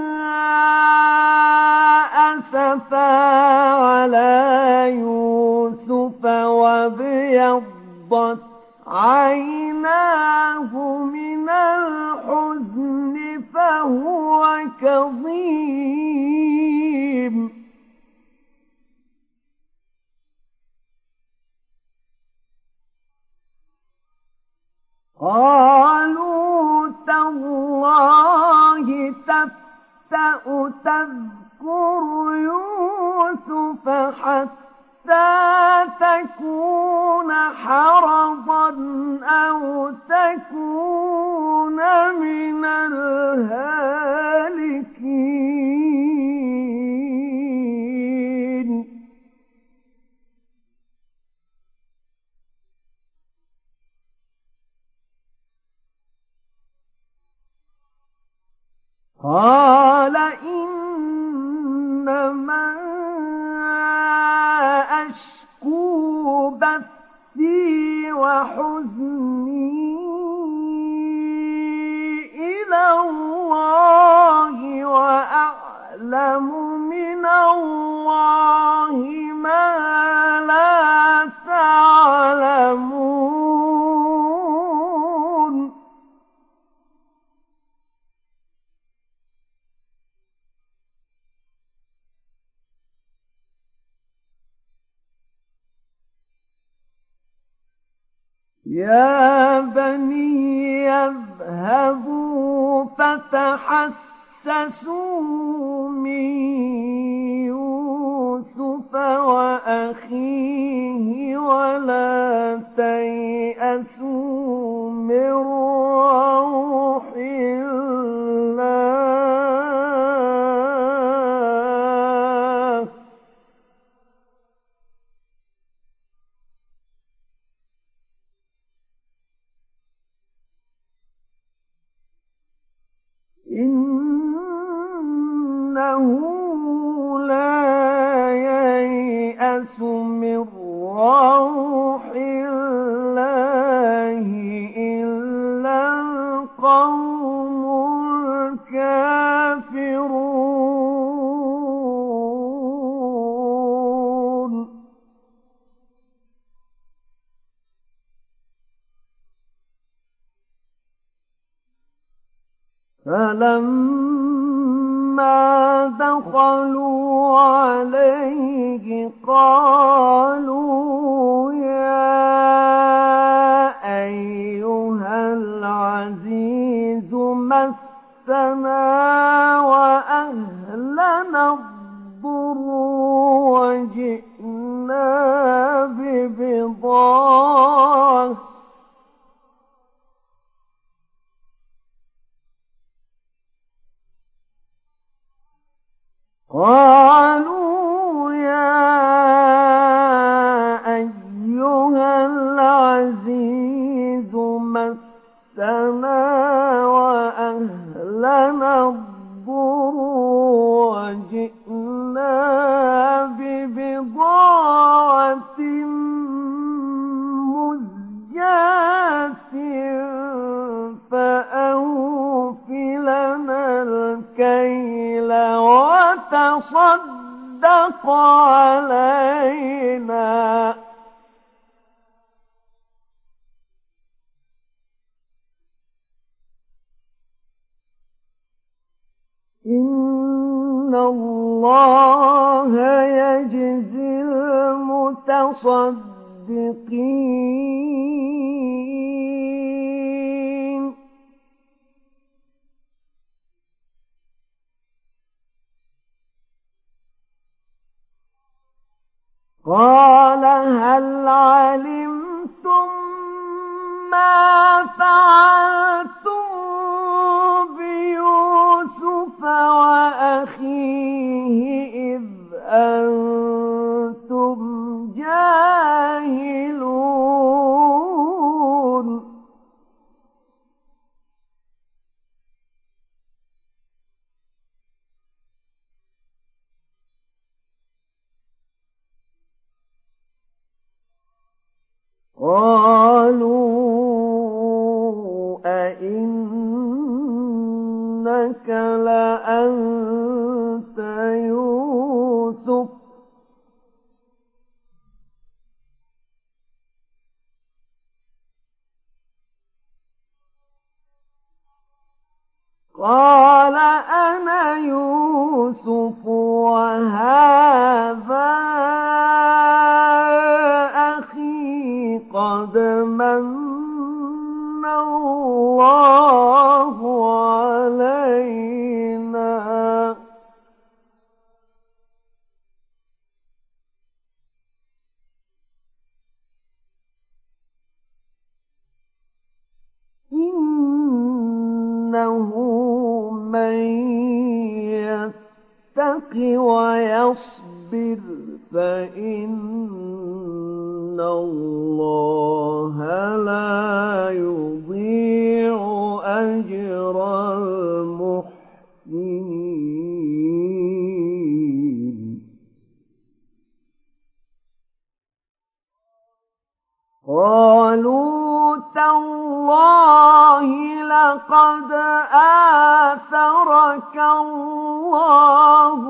أسفا على يوسف وابيضت عيناه من الحزن فهو كظيم قالوا تالله تفتأ تذكر يوسف حتى تكون حرضا أو تكون من الهالكين قال إنما أشكو بثي وحزني إلى الله وأعلم من الله ما لا تعلمون يا بني يذهبوا فتحسسوا من يوسف وأخيه ولا تيأسوا من روح الله إنه لا ييأس من روح الله إلا القوم الكافرون فلما دخلوا عليه قالوا يا أيها العزيز مسنا وأهلنا الضر وجئنا ببضاعة قالوا يا أيها العزيز مسنا وأهلنا الضر وجئنا ببضاعة مزجاة فأوف لنا الكيل وتصدق علينا إن الله يجزي المتصدقين قال هل علمتم ما فعلتم بيوسف وأخيه إذ أنتم جاهلون قال أنا يوسف وهذا أخي قد من الله علينا إنه من يتق ويصبر فإن الله لا يضيع أجر المحسنين قالوا تالله لقد آثرك الله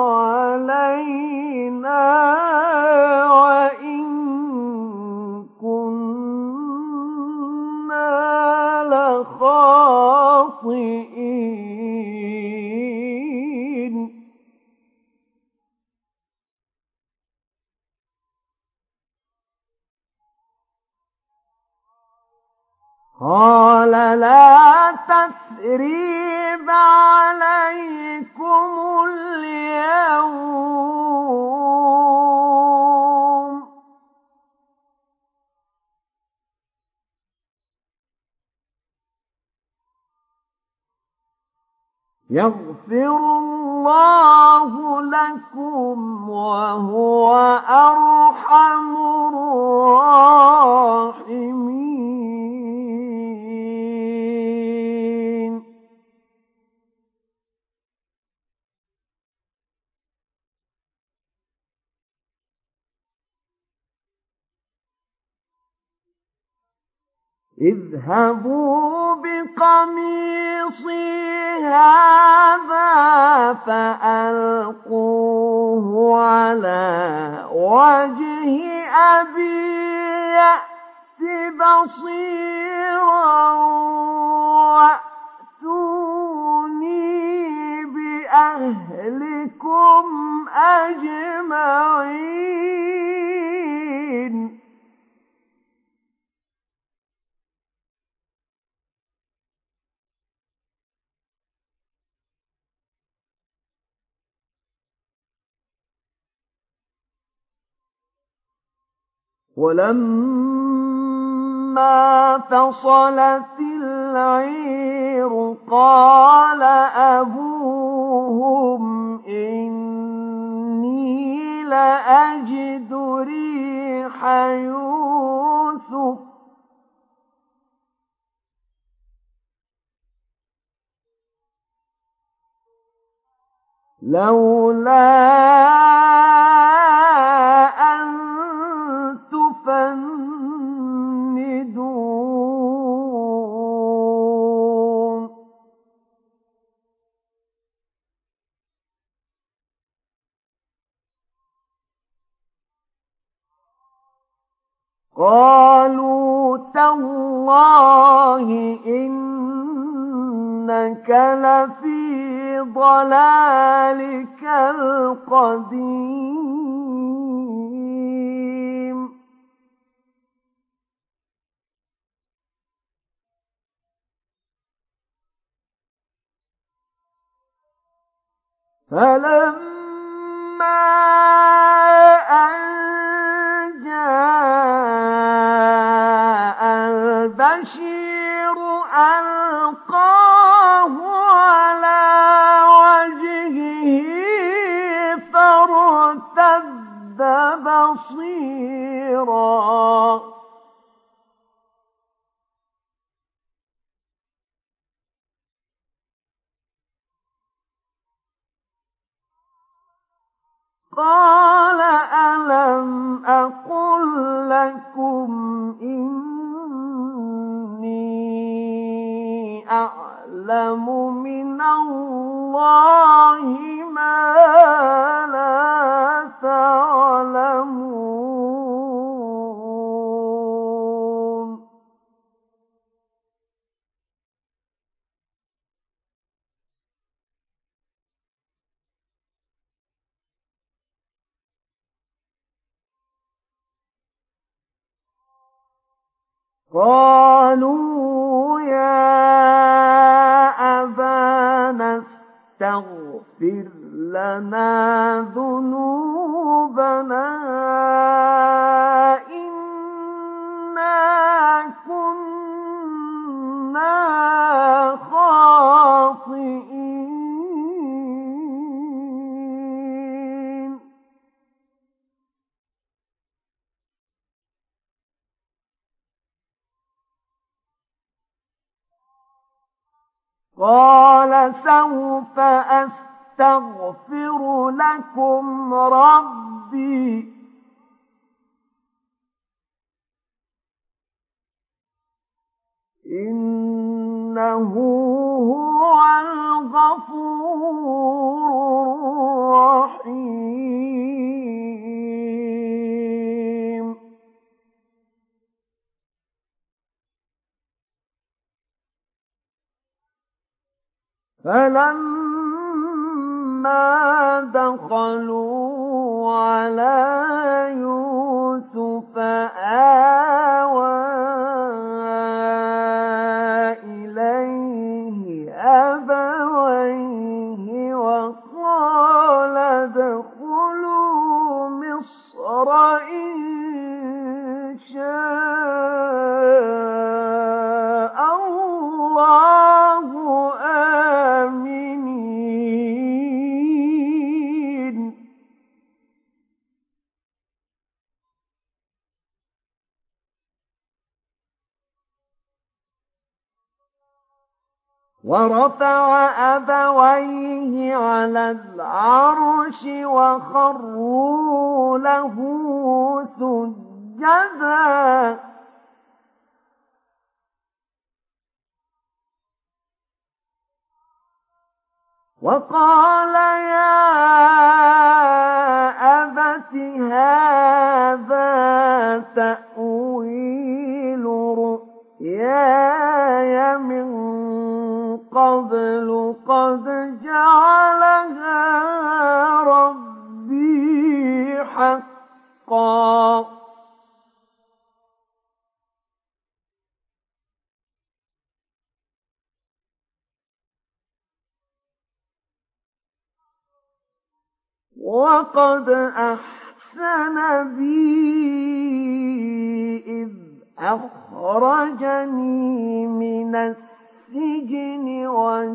علينا وإن كنا لخاطئين قال لا تثريب عليكم اليوم يغفر الله لكم وهو أرحم الراحمين اذهبوا بقميصي هذا فألقوه على وجه أبي يأت بصيرا وأتوني بأهلكم أجمعين ولما فصلت العير قال أبوهم إني لأجد ريح يوسف لولا أن تفندون قالوا تالله إنك لفي ضلالك القديم فلما أن جاء البشير ألقاه على وجهه فارتد بصيرا قال ألم أقل لكم إني أعلم من الله ما لا تعلمون قالوا يا أبانا استغفر لنا ذنوبنا إنا كنا خاطئين. قال سوف أستغفر لكم ربي إنه هو الغفور الرحيم. فلما دخلوا على يوسف آوى إليه أبويه وقال ادخلوا مصر إن شاء الله آمنين. ورفع أبويه على العرش وخروا له سجدا وقال يا أبت هذا تأويل رؤياي من قبل قد جعلها ربي حقا وقد أحسن بي إذ أخرجني من السجن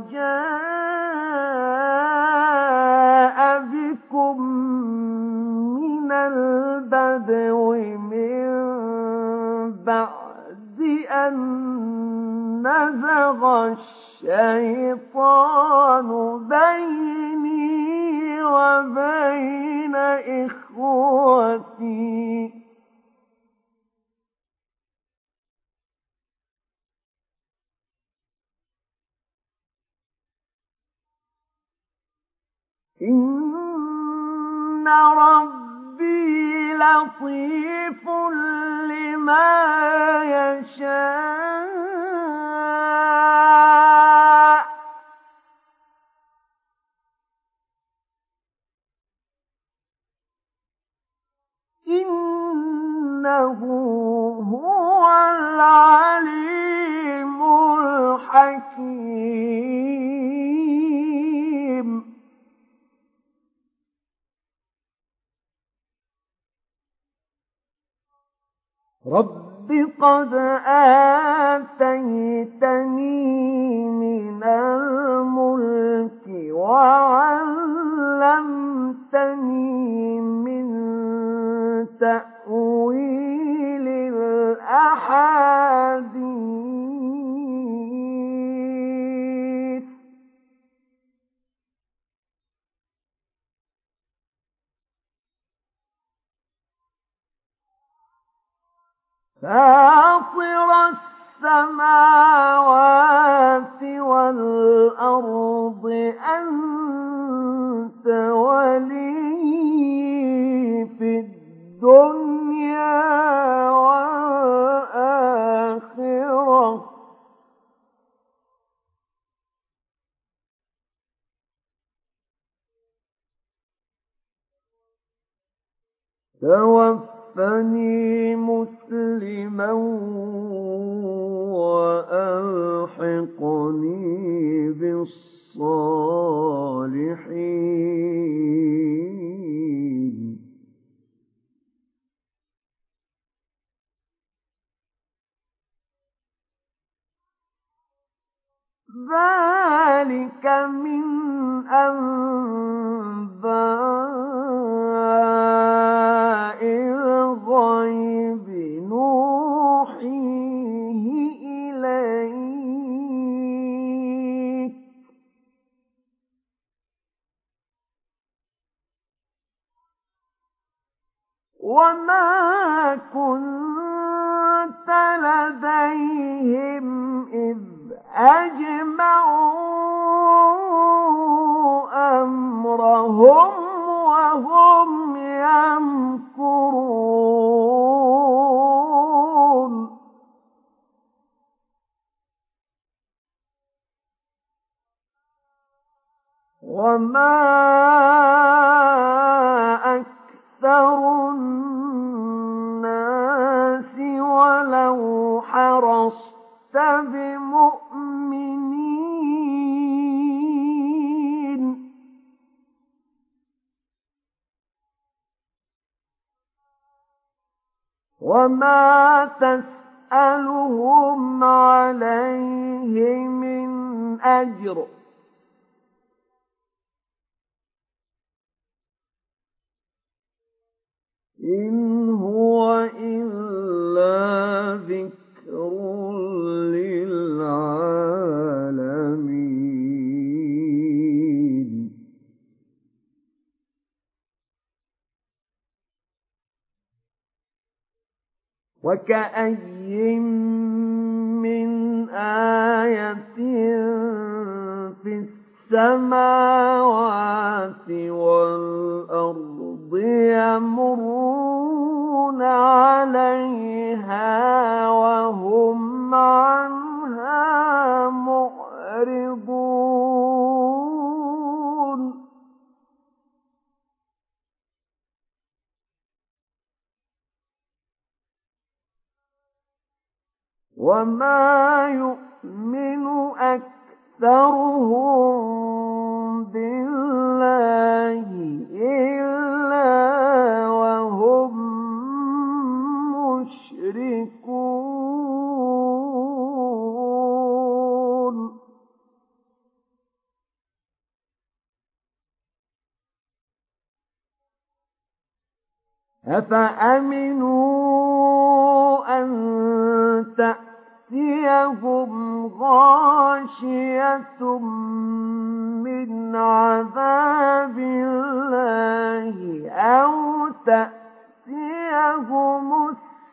وجاء بكم من البدو من بعد أن نزغ الشيطان بيني وبين إخوتي إن ربي لطيف لما يشاء إنه هو العليم الحكيم. رب قد آتيتني من الملك وعلمتني من تأويل الأحاديث فاطر السماوات والأرض أنت ولي في الدنيا والآخرة توفني مسلما ذلك من أنباء الغيب نوحيه إليك وما كنت لديهم إذ أجمعوا أمرهم وهم يمكرون وما أكثر الناس ولو حرصت بمؤمنين وما تسألهم عليه من أجر إن هو إلا ذكر للعالمين وكأي من آية في السماوات والأرض يمرون عليها وهم عنها معرضون وما يؤمن أكثرهم بالله إلا وهم مشركون أفأمنوا أن تأتيهم غاشية من عذاب الله أو تأتيهم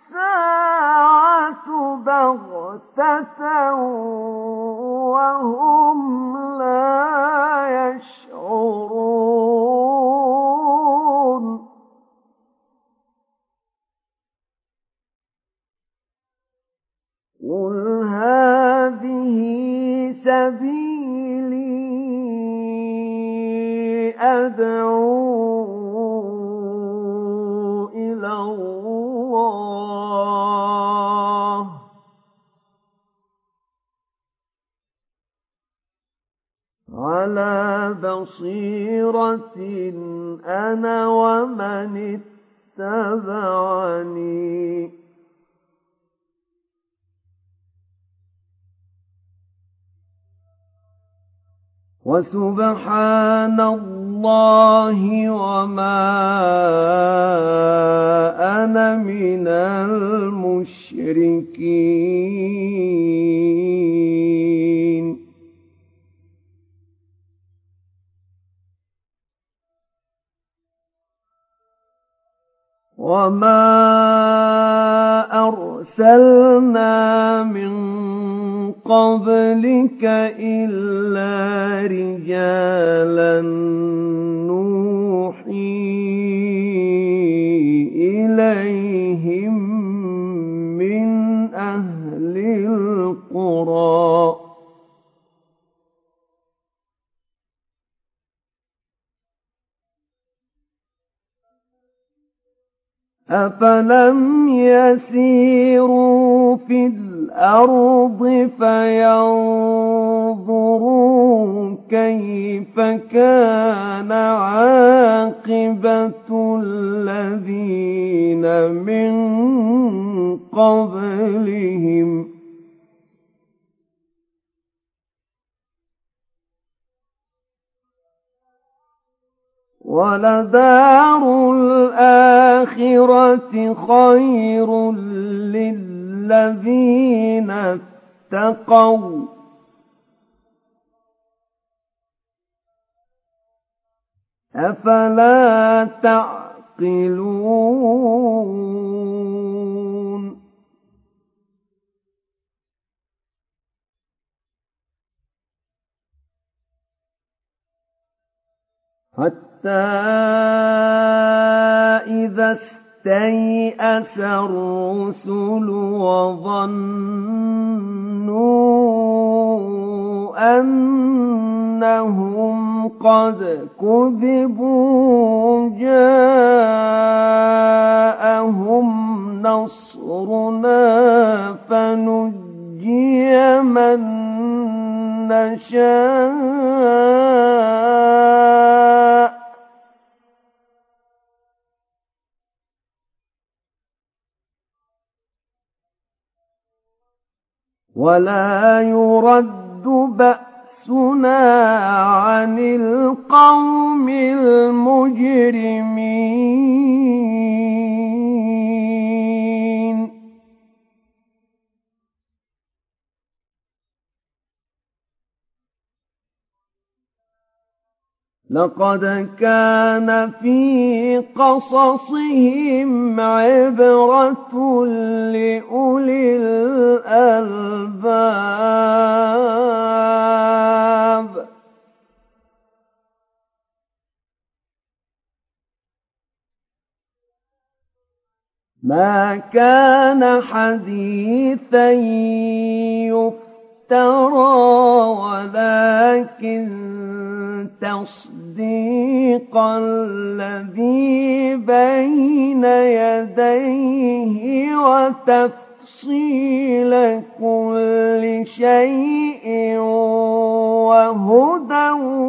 الساعة بغتة وهم لا يشعرون قل هذه سبيلي أدعو إلى الله على بصيرة أنا ومن اتبعني وسبحان الله وما أنا من المشركين وما أرسلنا من قبلك إلا رجالا نوحي إليهم من أهل القرى أفلم يسيروا في الأرض فينظروا كيف كان عاقبة الذين من قبلهم وَلَدَارُ الْآخِرَةِ خَيْرٌ لِّلَّذِينَ اتَّقَوْا ۗ أَفَلَا تَعْقِلُونَ حَتَّى إِذَا اسْتَيْأَسَ الرُّسُلُ وَظَنُّوا أَنَّهُمْ قَدْ كُذِبُوا جَاءَهُمْ نَصْرُنَا فَنُجِّيَ مَن نَّشَاءُ وَلَا يُرَدُّ بَأْسُنَا عَنِ الْقَوْمِ الْمُجْرِمِينَ لَقَدْ كَانَ فِي قَصَصِهِمْ عِبْرَةٌ لِّأُولِي الْأَلْبَابِ مَا كَانَ حَدِيثًا يُفْتَرَىٰ وَلَٰكِن تَصْدِيقَ الَّذِي بَيْنَ يَدَيْهِ وَتَفْصِيلَ كُلِّ شَيْءٍ وَهُدًى